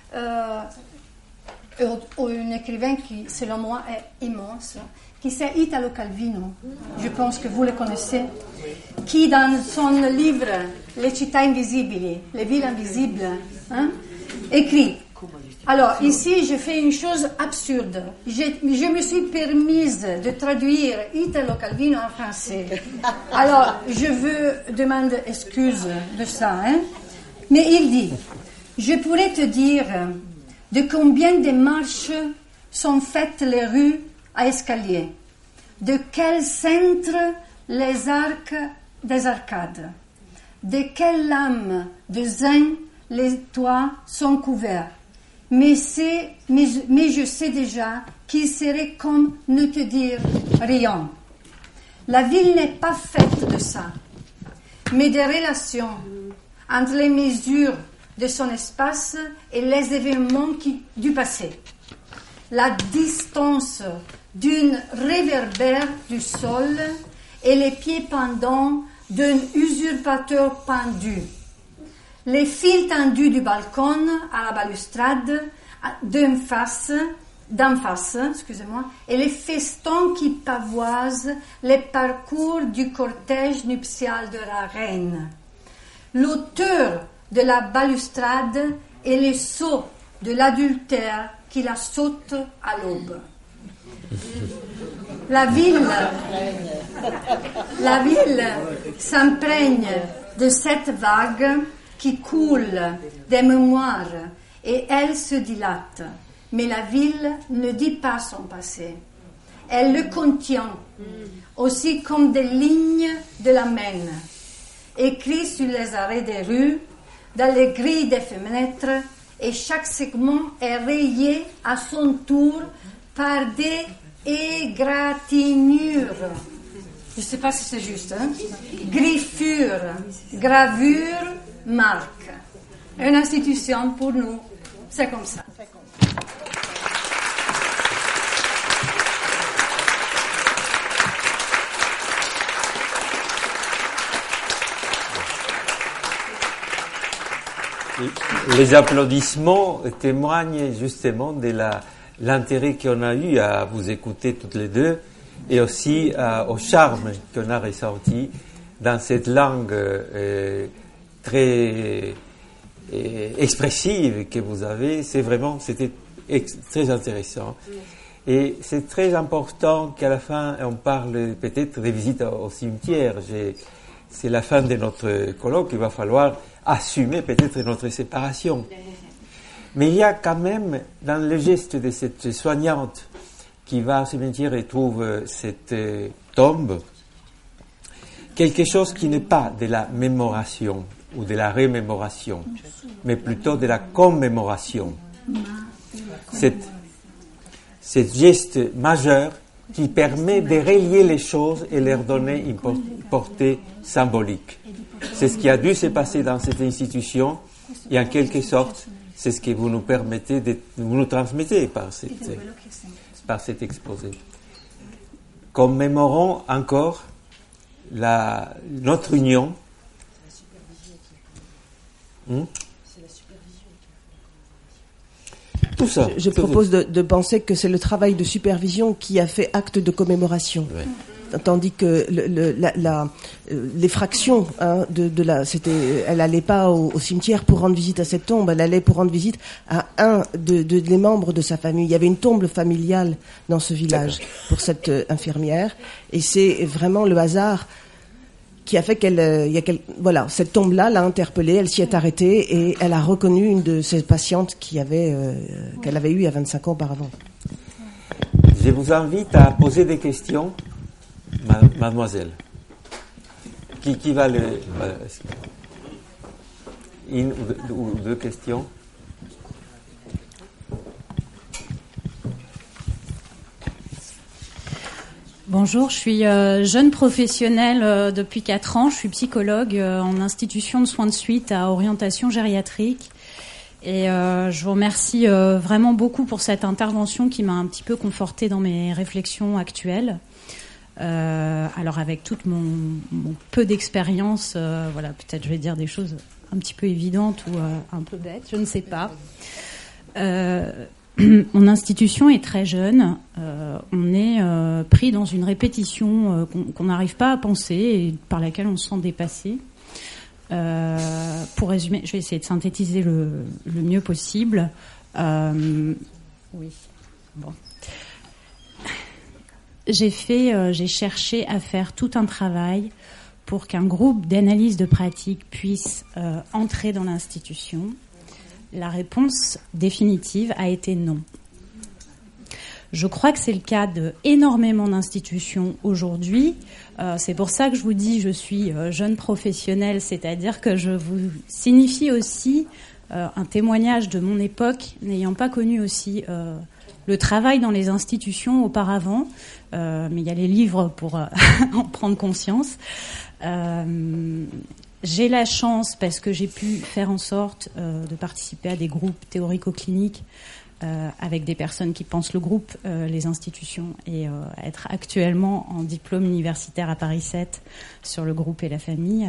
écrivain qui, selon moi, est immense, qui c'est Italo Calvino. Je pense que vous le connaissez. Qui, dans son livre Les città invisibili, les villes invisibles, écrit. Alors, ici, je fais une chose absurde. Je me suis permise de traduire Italo Calvino en français. Alors, je veux demander excuse de ça. Mais il dit, je pourrais te dire de combien de marches sont faites les rues à escalier, de quel centre les arcs des arcades, de quelles lames de zinc les toits sont couverts. Mais je sais déjà qu'il serait comme ne te dire rien. La ville n'est pas faite de ça, mais des relations entre les mesures de son espace et les événements du passé. La distance d'une réverbère du sol et les pieds pendants d'un usurpateur pendu. Les fils tendus du balcon à la balustrade d'en face, et les festons qui pavoisent les parcours du cortège nuptial de la reine. L'auteur de la balustrade et les sceaux de l'adultère qui la saute à l'aube. La ville s'imprègne de cette vague qui coule des mémoires et elle se dilate. Mais la ville ne dit pas son passé. Elle le contient, aussi comme des lignes de la Maine, écrites sur les arrêts des rues, dans les grilles des fenêtres, et chaque segment est rayé à son tour par des égratignures. Je ne sais pas si c'est juste. Griffures, gravures, marques. Une institution pour nous, c'est comme ça. Les applaudissements témoignent justement de l'intérêt qu'on a eu à vous écouter toutes les deux et aussi au charme qu'on a ressenti dans cette langue très expressive que vous avez. C'était très intéressant. Et c'est très important qu'à la fin, on parle peut-être des visites au cimetière. C'est la fin de notre colloque, il va falloir assumer peut-être notre séparation. Mais il y a quand même, dans le geste de cette soignante qui va au cimetière et trouve cette tombe, quelque chose qui n'est pas de la mémoration ou de la remémoration, mais plutôt de la commémoration. Cet geste majeur qui permet de relier les choses et leur donner une portée symbolique. C'est ce qui a dû se passer dans cette institution et en quelque sorte, c'est ce que vous nous permettez, vous nous transmettez par cet exposé. Commémorons encore notre union. Tout ça. Je propose de penser que c'est le travail de supervision qui a fait acte de commémoration. Ouais. Tandis que l'effraction elle allait pas au cimetière pour rendre visite à cette tombe, elle allait pour rendre visite à un des membres de sa famille. Il y avait une tombe familiale dans ce village pour cette infirmière, et c'est vraiment le hasard qui a fait cette tombe-là l'a interpellée, elle s'y est arrêtée et elle a reconnu une de ses patientes qu'elle avait eue il y a 25 ans auparavant. Je vous invite à poser des questions. Mademoiselle, qui va une ou deux questions? Bonjour, je suis jeune professionnelle depuis 4 ans. Je suis psychologue en institution de soins de suite à orientation gériatrique. Et je vous remercie vraiment beaucoup pour cette intervention qui m'a un petit peu confortée dans mes réflexions actuelles. Alors avec toute mon peu d'expérience, peut-être je vais dire des choses un petit peu évidentes ou un peu bêtes, je ne sais pas. Mon institution est très jeune, on est pris dans une répétition qu'on n'arrive pas à penser et par laquelle on se sent dépassé. Pour résumer, je vais essayer de synthétiser le mieux possible. Oui, bon. J'ai cherché à faire tout un travail pour qu'un groupe d'analyse de pratique puisse entrer dans l'institution. La réponse définitive a été non. Je crois que c'est le cas d'énormément d'institutions aujourd'hui. C'est pour ça que je vous dis je suis jeune professionnelle, c'est-à-dire que je vous signifie aussi un témoignage de mon époque, n'ayant pas connu aussi le travail dans les institutions auparavant, mais il y a les livres pour en prendre conscience. J'ai la chance, parce que j'ai pu faire en sorte de participer à des groupes théorico-cliniques avec des personnes qui pensent le groupe, les institutions, et être actuellement en diplôme universitaire à Paris 7 sur le groupe et la famille.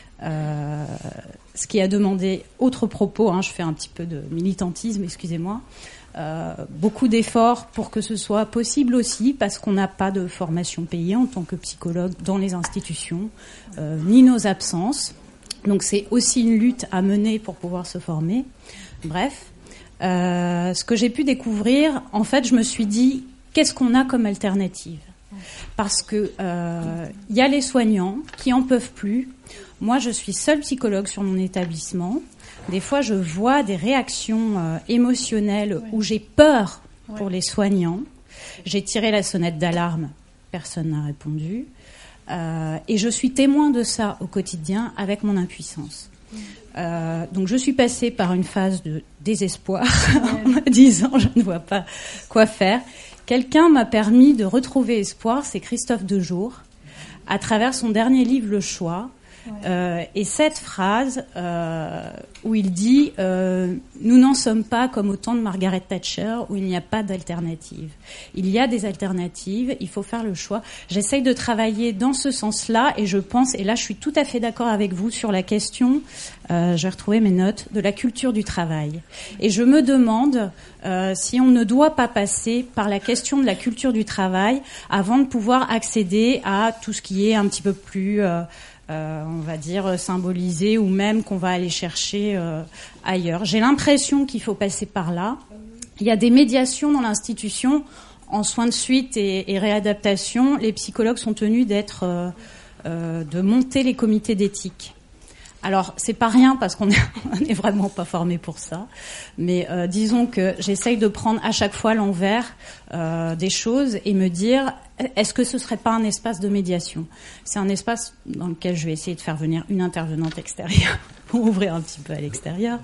Ce qui a demandé autre propos, je fais un petit peu de militantisme, excusez-moi, beaucoup d'efforts pour que ce soit possible aussi, parce qu'on n'a pas de formation payée en tant que psychologue dans les institutions, ni nos absences. Donc c'est aussi une lutte à mener pour pouvoir se former. Bref, ce que j'ai pu découvrir, en fait, je me suis dit, qu'est-ce qu'on a comme alternative ? Parce que y a les soignants qui en peuvent plus. Moi, je suis seule psychologue sur mon établissement. Des fois, je vois des réactions émotionnelles où j'ai peur pour les soignants. J'ai tiré la sonnette d'alarme, personne n'a répondu. Et je suis témoin de ça au quotidien avec mon impuissance. Donc je suis passée par une phase de désespoir en me disant je ne vois pas quoi faire. Quelqu'un m'a permis de retrouver espoir, c'est Christophe Dejour, à travers son dernier livre Le Choix. Et cette phrase où il dit nous n'en sommes pas comme au temps de Margaret Thatcher où il n'y a pas d'alternative. Il y a des alternatives, il faut faire le choix. J'essaye de travailler dans ce sens-là et je pense, et là je suis tout à fait d'accord avec vous sur la question, je vais retrouver mes notes, de la culture du travail. Et je me demande si on ne doit pas passer par la question de la culture du travail avant de pouvoir accéder à tout ce qui est un petit peu plus on va dire symbolisé, ou même qu'on va aller chercher ailleurs. J'ai l'impression qu'il faut passer par là. Il y a des médiations dans l'institution en soins de suite et réadaptation. Les psychologues sont tenus de monter les comités d'éthique. Alors, c'est pas rien parce qu'on est vraiment pas formé pour ça. Mais disons que j'essaye de prendre à chaque fois l'envers des choses et me dire est-ce que ce serait pas un espace de médiation? C'est un espace dans lequel je vais essayer de faire venir une intervenante extérieure pour ouvrir un petit peu à l'extérieur.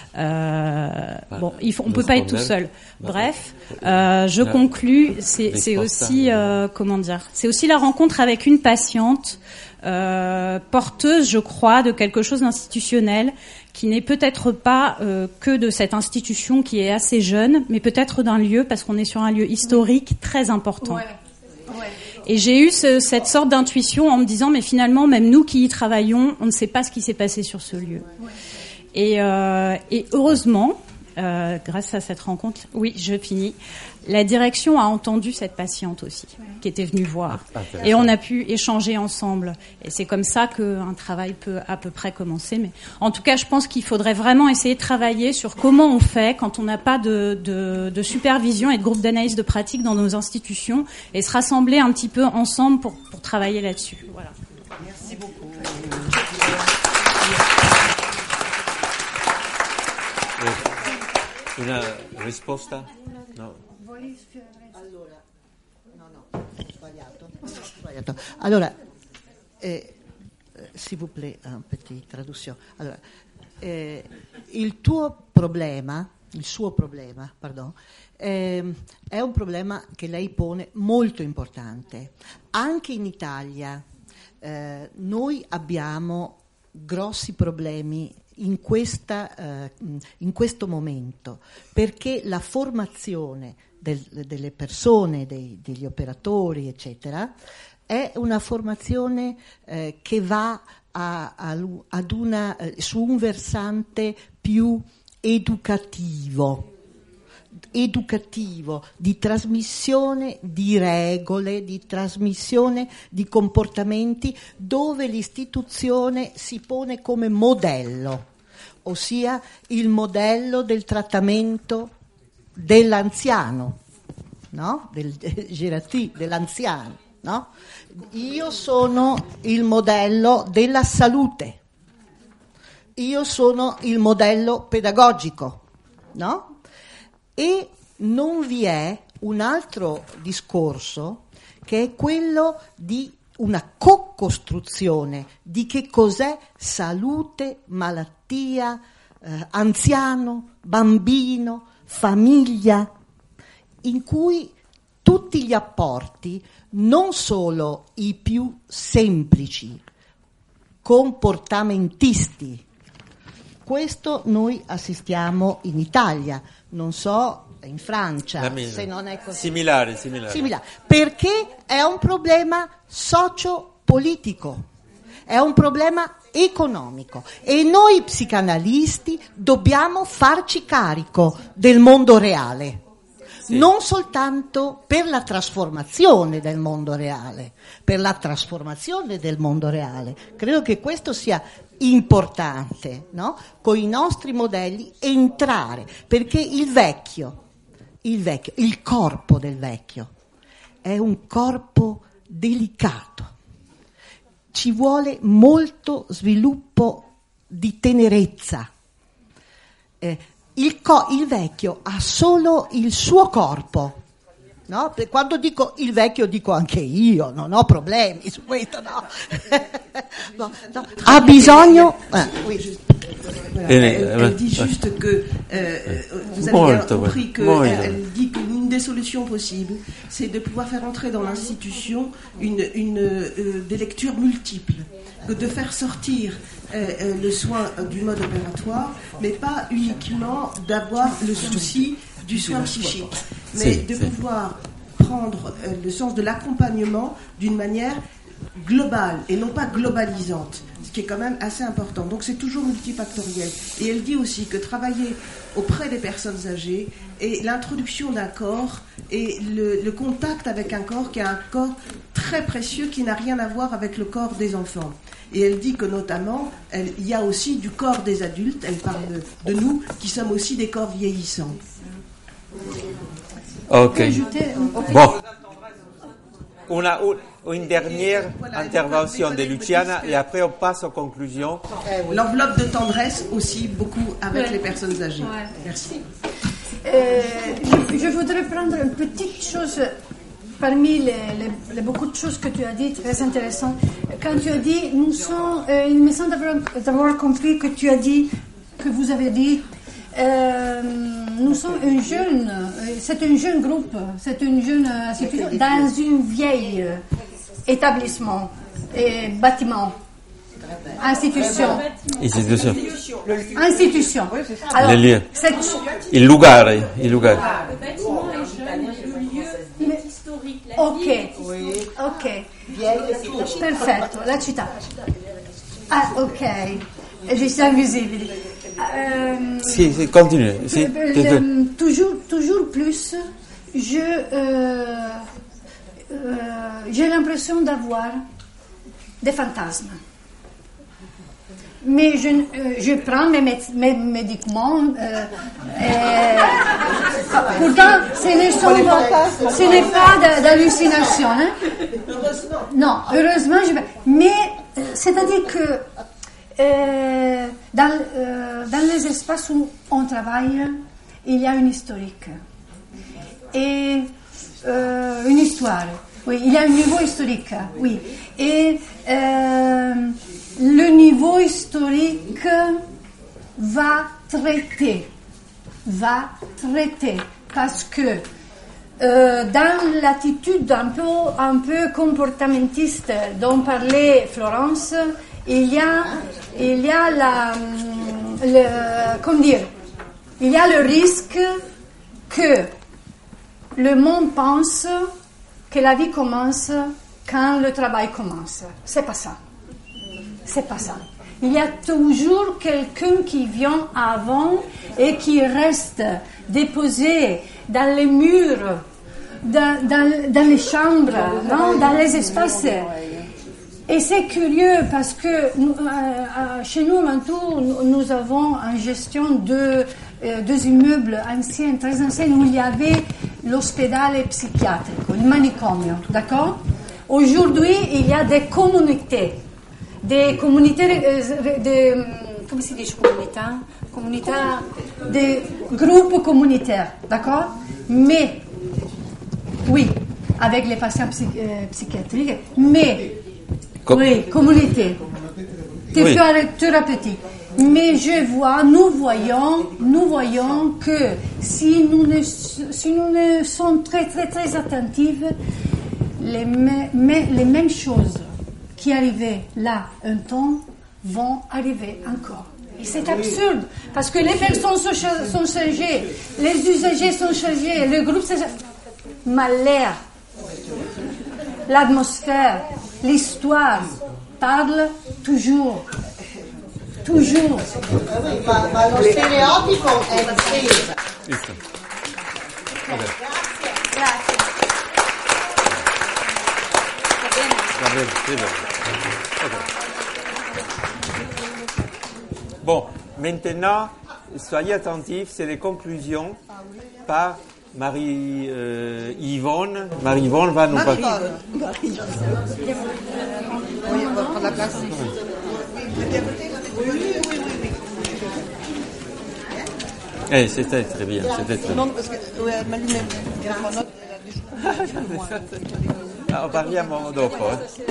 On peut pas être tout seul. Bref, je conclus. C'est aussi c'est aussi la rencontre avec une patiente porteuse, je crois, de quelque chose d'institutionnel qui n'est peut-être pas que de cette institution qui est assez jeune, mais peut-être d'un lieu, parce qu'on est sur un lieu historique très important. Ouais. Et j'ai eu cette sorte d'intuition en me disant, mais finalement, même nous qui y travaillons, on ne sait pas ce qui s'est passé sur ce lieu. Et heureusement, grâce à cette rencontre, oui, je finis, la direction a entendu cette patiente aussi, qui était venue voir. Et on a pu échanger ensemble. Et c'est comme ça qu'un travail peut à peu près commencer. Mais en tout cas, je pense qu'il faudrait vraiment essayer de travailler sur comment on fait quand on n'a pas de supervision et de groupe d'analyse de pratique dans nos institutions, et se rassembler un petit peu ensemble pour travailler là-dessus. Voilà. Merci beaucoup. Una risposta? No. Allora, sbagliato. Allora, s'il vous plaît, un petit traduzione. Allora, il suo problema, è un problema che lei pone molto importante. Anche in Italia noi abbiamo grossi problemi in questo momento, perché la formazione delle persone, degli operatori, eccetera, è una formazione che va su un versante più educativo, di trasmissione di regole, di trasmissione di comportamenti, dove l'istituzione si pone come modello, ossia il modello del trattamento dell'anziano, no? Del gerati, dell'anziano, no? Io sono il modello della salute, io sono il modello pedagogico, no? E non vi è un altro discorso che è quello di una co-costruzione di che cos'è salute, malattia, anziano, bambino, famiglia, in cui tutti gli apporti, non solo i più semplici, comportamentisti. Questo noi assistiamo in Italia, non so in Francia, se non è così. Similare. Perché è un problema sociopolitico, è un problema economico, e noi psicanalisti dobbiamo farci carico del mondo reale. Sì. Non soltanto per la trasformazione del mondo reale, Credo che questo sia importante, no? Con i nostri modelli entrare, perché il corpo del vecchio è un corpo delicato. Ci vuole molto sviluppo di tenerezza. Il vecchio ha solo il suo corpo, no? Quando dico il vecchio dico anche io, non ho problemi su questo, no. No. Ha bisogno. Elle dit juste que vous avez bien compris qu'elle dit qu'une des solutions possibles, c'est de pouvoir faire entrer dans l'institution des lectures multiples, que de faire sortir le soin du mode opératoire, mais pas uniquement d'avoir le souci du soin psychique, mais de pouvoir prendre le sens de l'accompagnement d'une manière globale et non pas globalisante, ce qui est quand même assez important. Donc c'est toujours multifactoriel. Et elle dit aussi que travailler auprès des personnes âgées et l'introduction d'un corps et le contact avec un corps qui est un corps très précieux, qui n'a rien à voir avec le corps des enfants. Et elle dit que notamment, il y a aussi du corps des adultes, elle parle de nous qui sommes aussi des corps vieillissants. Ok. Bon. Une dernière intervention de Luciana et après on passe aux conclusions. L'enveloppe de tendresse aussi beaucoup avec les personnes âgées. Ouais. Merci. Je voudrais prendre une petite chose parmi les beaucoup de choses que tu as dit, très intéressant, quand tu as dit, il me semble d'avoir compris que tu as dit, que vous avez dit, nous sommes c'est un jeune groupe, c'est une jeune institution dans une vieille établissement et bâtiment. Institution. Alors, il lugar. Le bâtiment est jeune, le lieu historique. Ok. Perfetto, la città. Ah, ok. Je suis invisible. Si, continue. Si, toujours plus, j'ai l'impression d'avoir des fantasmes. Mais je prends mes médicaments. Pourtant, ce n'est pas d'hallucination. Hein? Non, heureusement. Mais c'est-à-dire que dans les espaces où on travaille, il y a une historique et une histoire. Oui, il y a un niveau historique. Oui, et le niveau historique va traiter parce que dans l'attitude un peu comportementiste dont parlait Florence, il y a le risque que le monde pense que la vie commence quand le travail commence. C'est pas ça. Il y a toujours quelqu'un qui vient avant et qui reste déposé dans les murs, dans les chambres, non, dans les espaces. Et c'est curieux parce que chez nous, Mantoue, nous avons en gestion deux immeubles anciens, très anciens, où il y avait l'ospedale psychiatrique, le manicomio, d'accord? Aujourd'hui, il y a des communautés, comment si dit des groupes communautaires, d'accord? Mais, oui, avec les patients psychiatriques, mais, oui, communauté, thérapeutique. Mais nous voyons que si nous ne sommes très, très, très attentifs, les mêmes choses qui arrivaient là un temps vont arriver encore. Et c'est absurde, parce que les personnes sont changées, les usagers sont changés, le groupe s'est changé. Mais l'air, l'atmosphère, l'histoire parlent toujours. Toujours. Ma lo stereotipo è difesa. Bon, maintenant, soyez attentifs, c'est les conclusions par Marie-Yvonne. Marie-Yvonne va nous parler. Oui, on va prendre la place. C'était très bien, Non, parce que ma lumière. Parliamo dopo.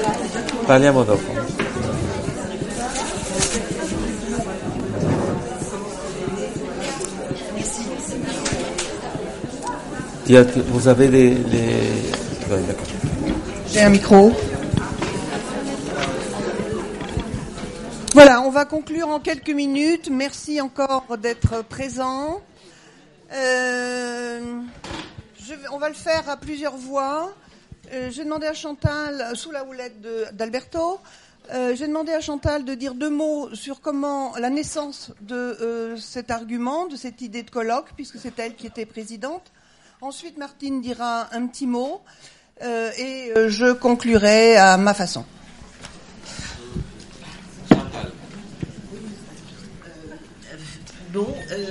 Vous avez les... Ouais, d'accord. J'ai un micro. Voilà, on va conclure en quelques minutes. Merci encore d'être présents. On va le faire à plusieurs voix. J'ai demandé à Chantal, sous la houlette d'Alberto, j'ai demandé à Chantal de dire 2 mots sur comment la naissance de cet argument, de cette idée de colloque, puisque c'est elle qui était présidente. Ensuite, Martine dira un petit mot et je conclurai à ma façon. Bon,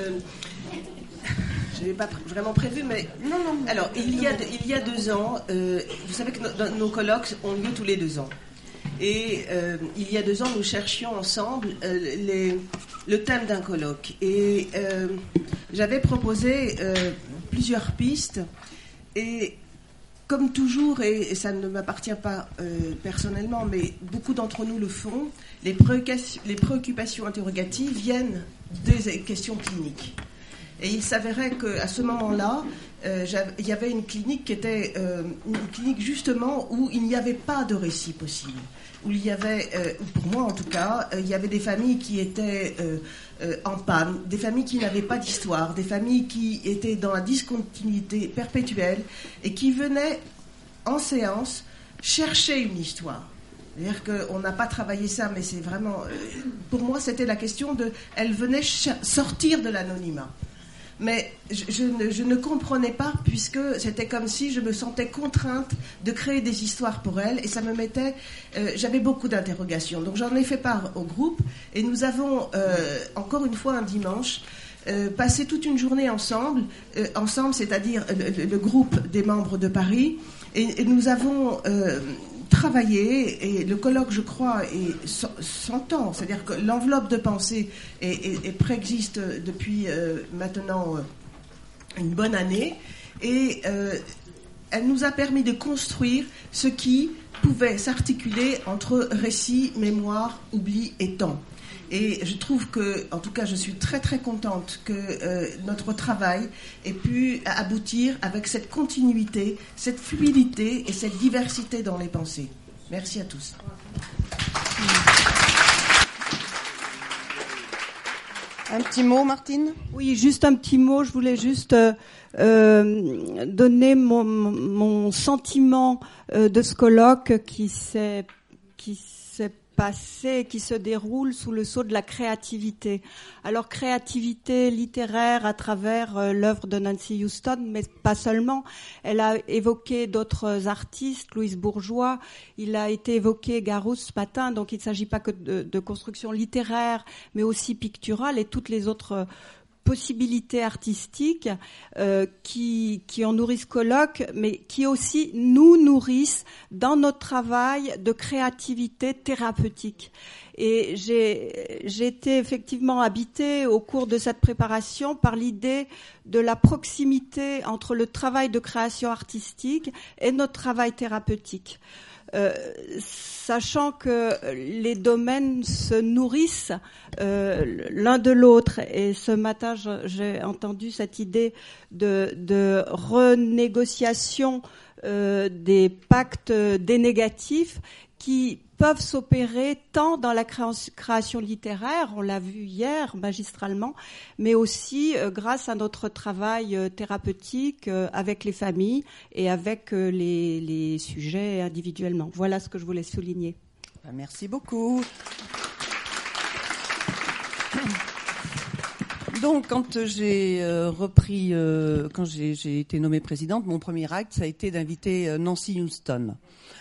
je n'avais pas vraiment prévu, mais non. Alors, il y a 2 ans, vous savez que nos colloques ont lieu tous les 2 ans. Et il y a 2 ans, nous cherchions ensemble le thème d'un colloque. Et j'avais proposé plusieurs pistes. Et comme toujours, et ça ne m'appartient pas personnellement, mais beaucoup d'entre nous le font, les préoccupations interrogatives viennent des questions cliniques. Et il s'avérait qu'à ce moment-là, il y avait une clinique qui était une clinique justement où il n'y avait pas de récit possible. Où il y avait, pour moi en tout cas, il y avait des familles qui étaient en panne, des familles qui n'avaient pas d'histoire, des familles qui étaient dans la discontinuité perpétuelle et qui venaient en séance chercher une histoire. C'est-à-dire qu'on n'a pas travaillé ça, mais c'est vraiment... pour moi, c'était la question de... Elle venait sortir de l'anonymat. Mais je ne comprenais pas, puisque c'était comme si je me sentais contrainte de créer des histoires pour elle, et ça me mettait... j'avais beaucoup d'interrogations. Donc j'en ai fait part au groupe, et nous avons, encore une fois un dimanche, passé toute une journée ensemble, c'est-à-dire le groupe des membres de Paris, et nous avons... travailler, et le colloque, je crois, s'entend, c'est-à-dire que l'enveloppe de pensée préexiste depuis maintenant une bonne année, et elle nous a permis de construire ce qui pouvait s'articuler entre récit, mémoire, oubli et temps. Et je trouve que, en tout cas, je suis très très contente que notre travail ait pu aboutir avec cette continuité, cette fluidité et cette diversité dans les pensées. Merci à tous. Un petit mot, Martine ? Oui, juste un petit mot. Je voulais juste donner mon sentiment de ce colloque qui s'est passé, qui se déroule sous le sceau de la créativité. Alors, créativité littéraire à travers l'œuvre de Nancy Houston, mais pas seulement. Elle a évoqué d'autres artistes, Louise Bourgeois, il a été évoqué Garouste ce matin, donc il ne s'agit pas que de construction littéraire, mais aussi picturale, et toutes les autres possibilités artistiques qui en nourrissent colloque, mais qui aussi nous nourrissent dans notre travail de créativité thérapeutique. Et j'ai été effectivement habitée au cours de cette préparation par l'idée de la proximité entre le travail de création artistique et notre travail thérapeutique. Sachant que les domaines se nourrissent l'un de l'autre, et ce matin j'ai entendu cette idée de renégociation des pactes dénégatifs qui peuvent s'opérer tant dans la création littéraire, on l'a vu hier magistralement, mais aussi grâce à notre travail thérapeutique avec les familles et avec les sujets individuellement. Voilà ce que je voulais souligner. Merci beaucoup. Donc, quand j'ai quand j'ai été nommée présidente, mon premier acte, ça a été d'inviter Nancy Houston.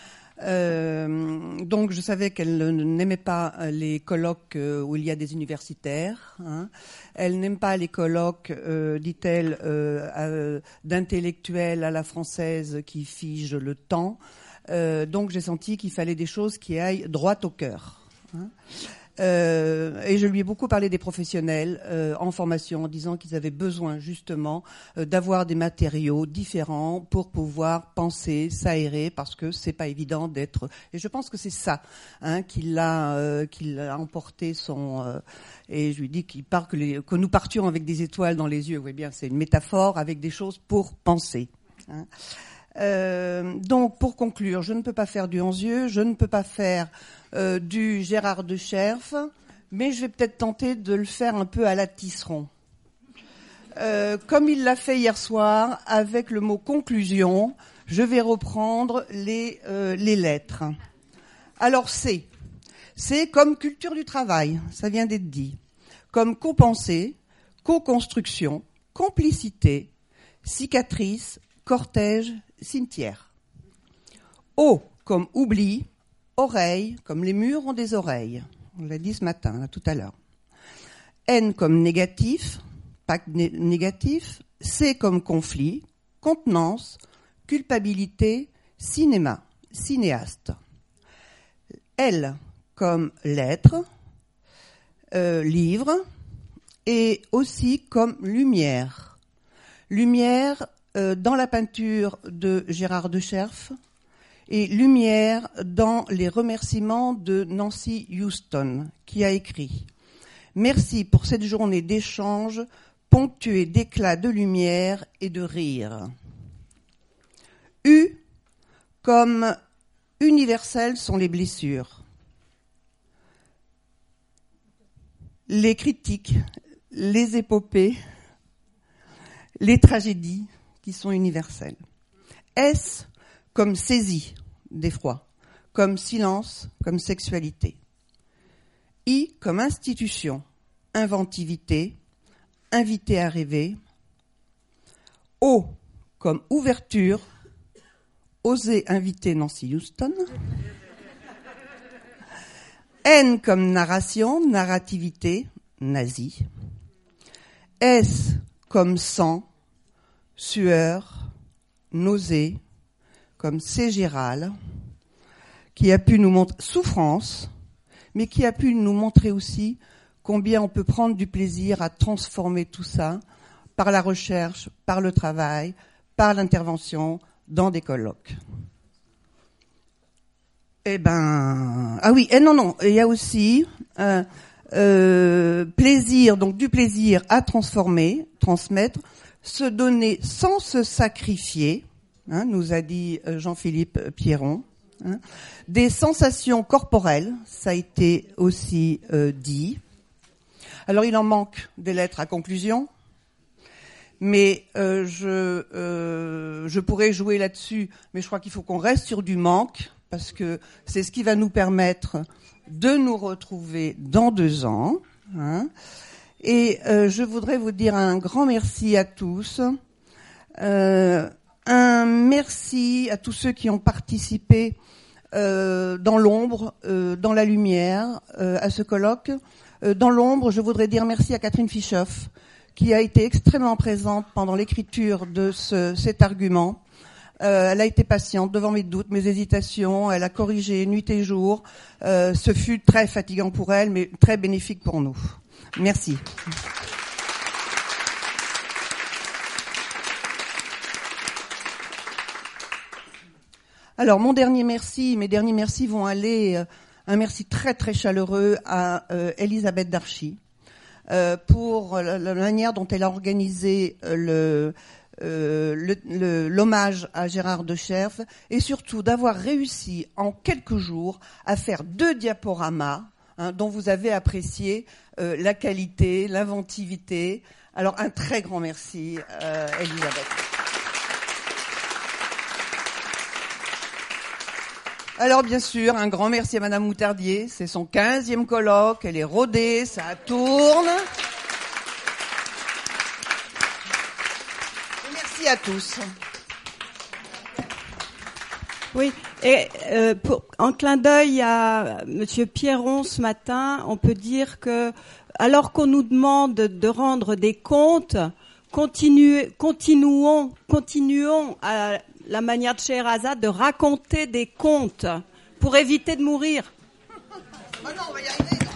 Donc je savais qu'elle n'aimait pas les colloques où il y a des universitaires. Elle n'aime pas les colloques, dit-elle, d'intellectuels à la française qui figent le temps. Donc j'ai senti qu'il fallait des choses qui aillent droit au cœur. Et je lui ai beaucoup parlé des professionnels en formation, en disant qu'ils avaient besoin justement d'avoir des matériaux différents pour pouvoir penser, s'aérer, parce que c'est pas évident d'être. Et je pense que c'est ça qu'il a emporté son. Et je lui dis que nous partions avec des étoiles dans les yeux. Vous voyez bien, c'est une métaphore avec des choses pour penser. Donc, pour conclure, je ne peux pas faire du Anzieux, je ne peux pas faire du Gérard de Cherf, mais je vais peut-être tenter de le faire un peu à la Tisserand. Comme il l'a fait hier soir, avec le mot conclusion, je vais reprendre les lettres. Alors, c'est comme culture du travail, ça vient d'être dit, comme co-pensée, co-construction, complicité, cicatrice, cortège, cimetière. O comme oubli, oreille comme les murs ont des oreilles. On l'a dit ce matin, là, tout à l'heure. N comme négatif, pacte négatif. C comme conflit, contenance, culpabilité, cinéma, cinéaste. L comme lettre, livre, et aussi comme lumière. Lumière dans la peinture de Gérard de Cherf et lumière dans les remerciements de Nancy Houston, qui a écrit « Merci pour cette journée d'échange ponctuée d'éclats de lumière et de rire. » U comme universelles sont les blessures, les critiques, les épopées, les tragédies qui sont universelles. S comme saisie d'effroi, comme silence, comme sexualité. I comme institution, inventivité, invité à rêver. O comme ouverture, oser inviter Nancy Houston. N comme narration, narrativité, nazie. S comme sang, sueur, nausée, comme Ségéral, qui a pu nous montrer souffrance, mais qui a pu nous montrer aussi combien on peut prendre du plaisir à transformer tout ça par la recherche, par le travail, par l'intervention dans des colloques. Ah oui, et non, il y a aussi plaisir, donc du plaisir à transformer, transmettre, se donner sans se sacrifier, nous a dit Jean-Philippe Pierron, des sensations corporelles, ça a été aussi dit. Alors il en manque des lettres à conclusion, mais je pourrais jouer là-dessus, mais je crois qu'il faut qu'on reste sur du manque, parce que c'est ce qui va nous permettre de nous retrouver dans 2 ans. Et je voudrais vous dire un grand merci à tous. Un merci à tous ceux qui ont participé dans l'ombre, dans la lumière, à ce colloque. Dans l'ombre, je voudrais dire merci à Catherine Fischoff, qui a été extrêmement présente pendant l'écriture de cet argument. Elle a été patiente devant mes doutes, mes hésitations, elle a corrigé nuit et jour. Ce fut très fatigant pour elle, mais très bénéfique pour nous. Merci. Alors, mes derniers merci vont aller, un merci très très chaleureux à Elisabeth Darchy pour la manière dont elle a organisé l'hommage à Gérard de Cherf et surtout d'avoir réussi en quelques jours à faire 2 diaporamas dont vous avez apprécié la qualité, l'inventivité. Alors, un très grand merci, Elisabeth. Alors bien sûr, un grand merci à Madame Moutardier, c'est son 15e colloque, elle est rodée, ça tourne. Et merci à tous. Oui, et en clin d'œil à Monsieur Pierron ce matin, on peut dire que alors qu'on nous demande de rendre des comptes, continuons à la manière de Scheherazade de raconter des contes pour éviter de mourir. Oh non, on va y arriver.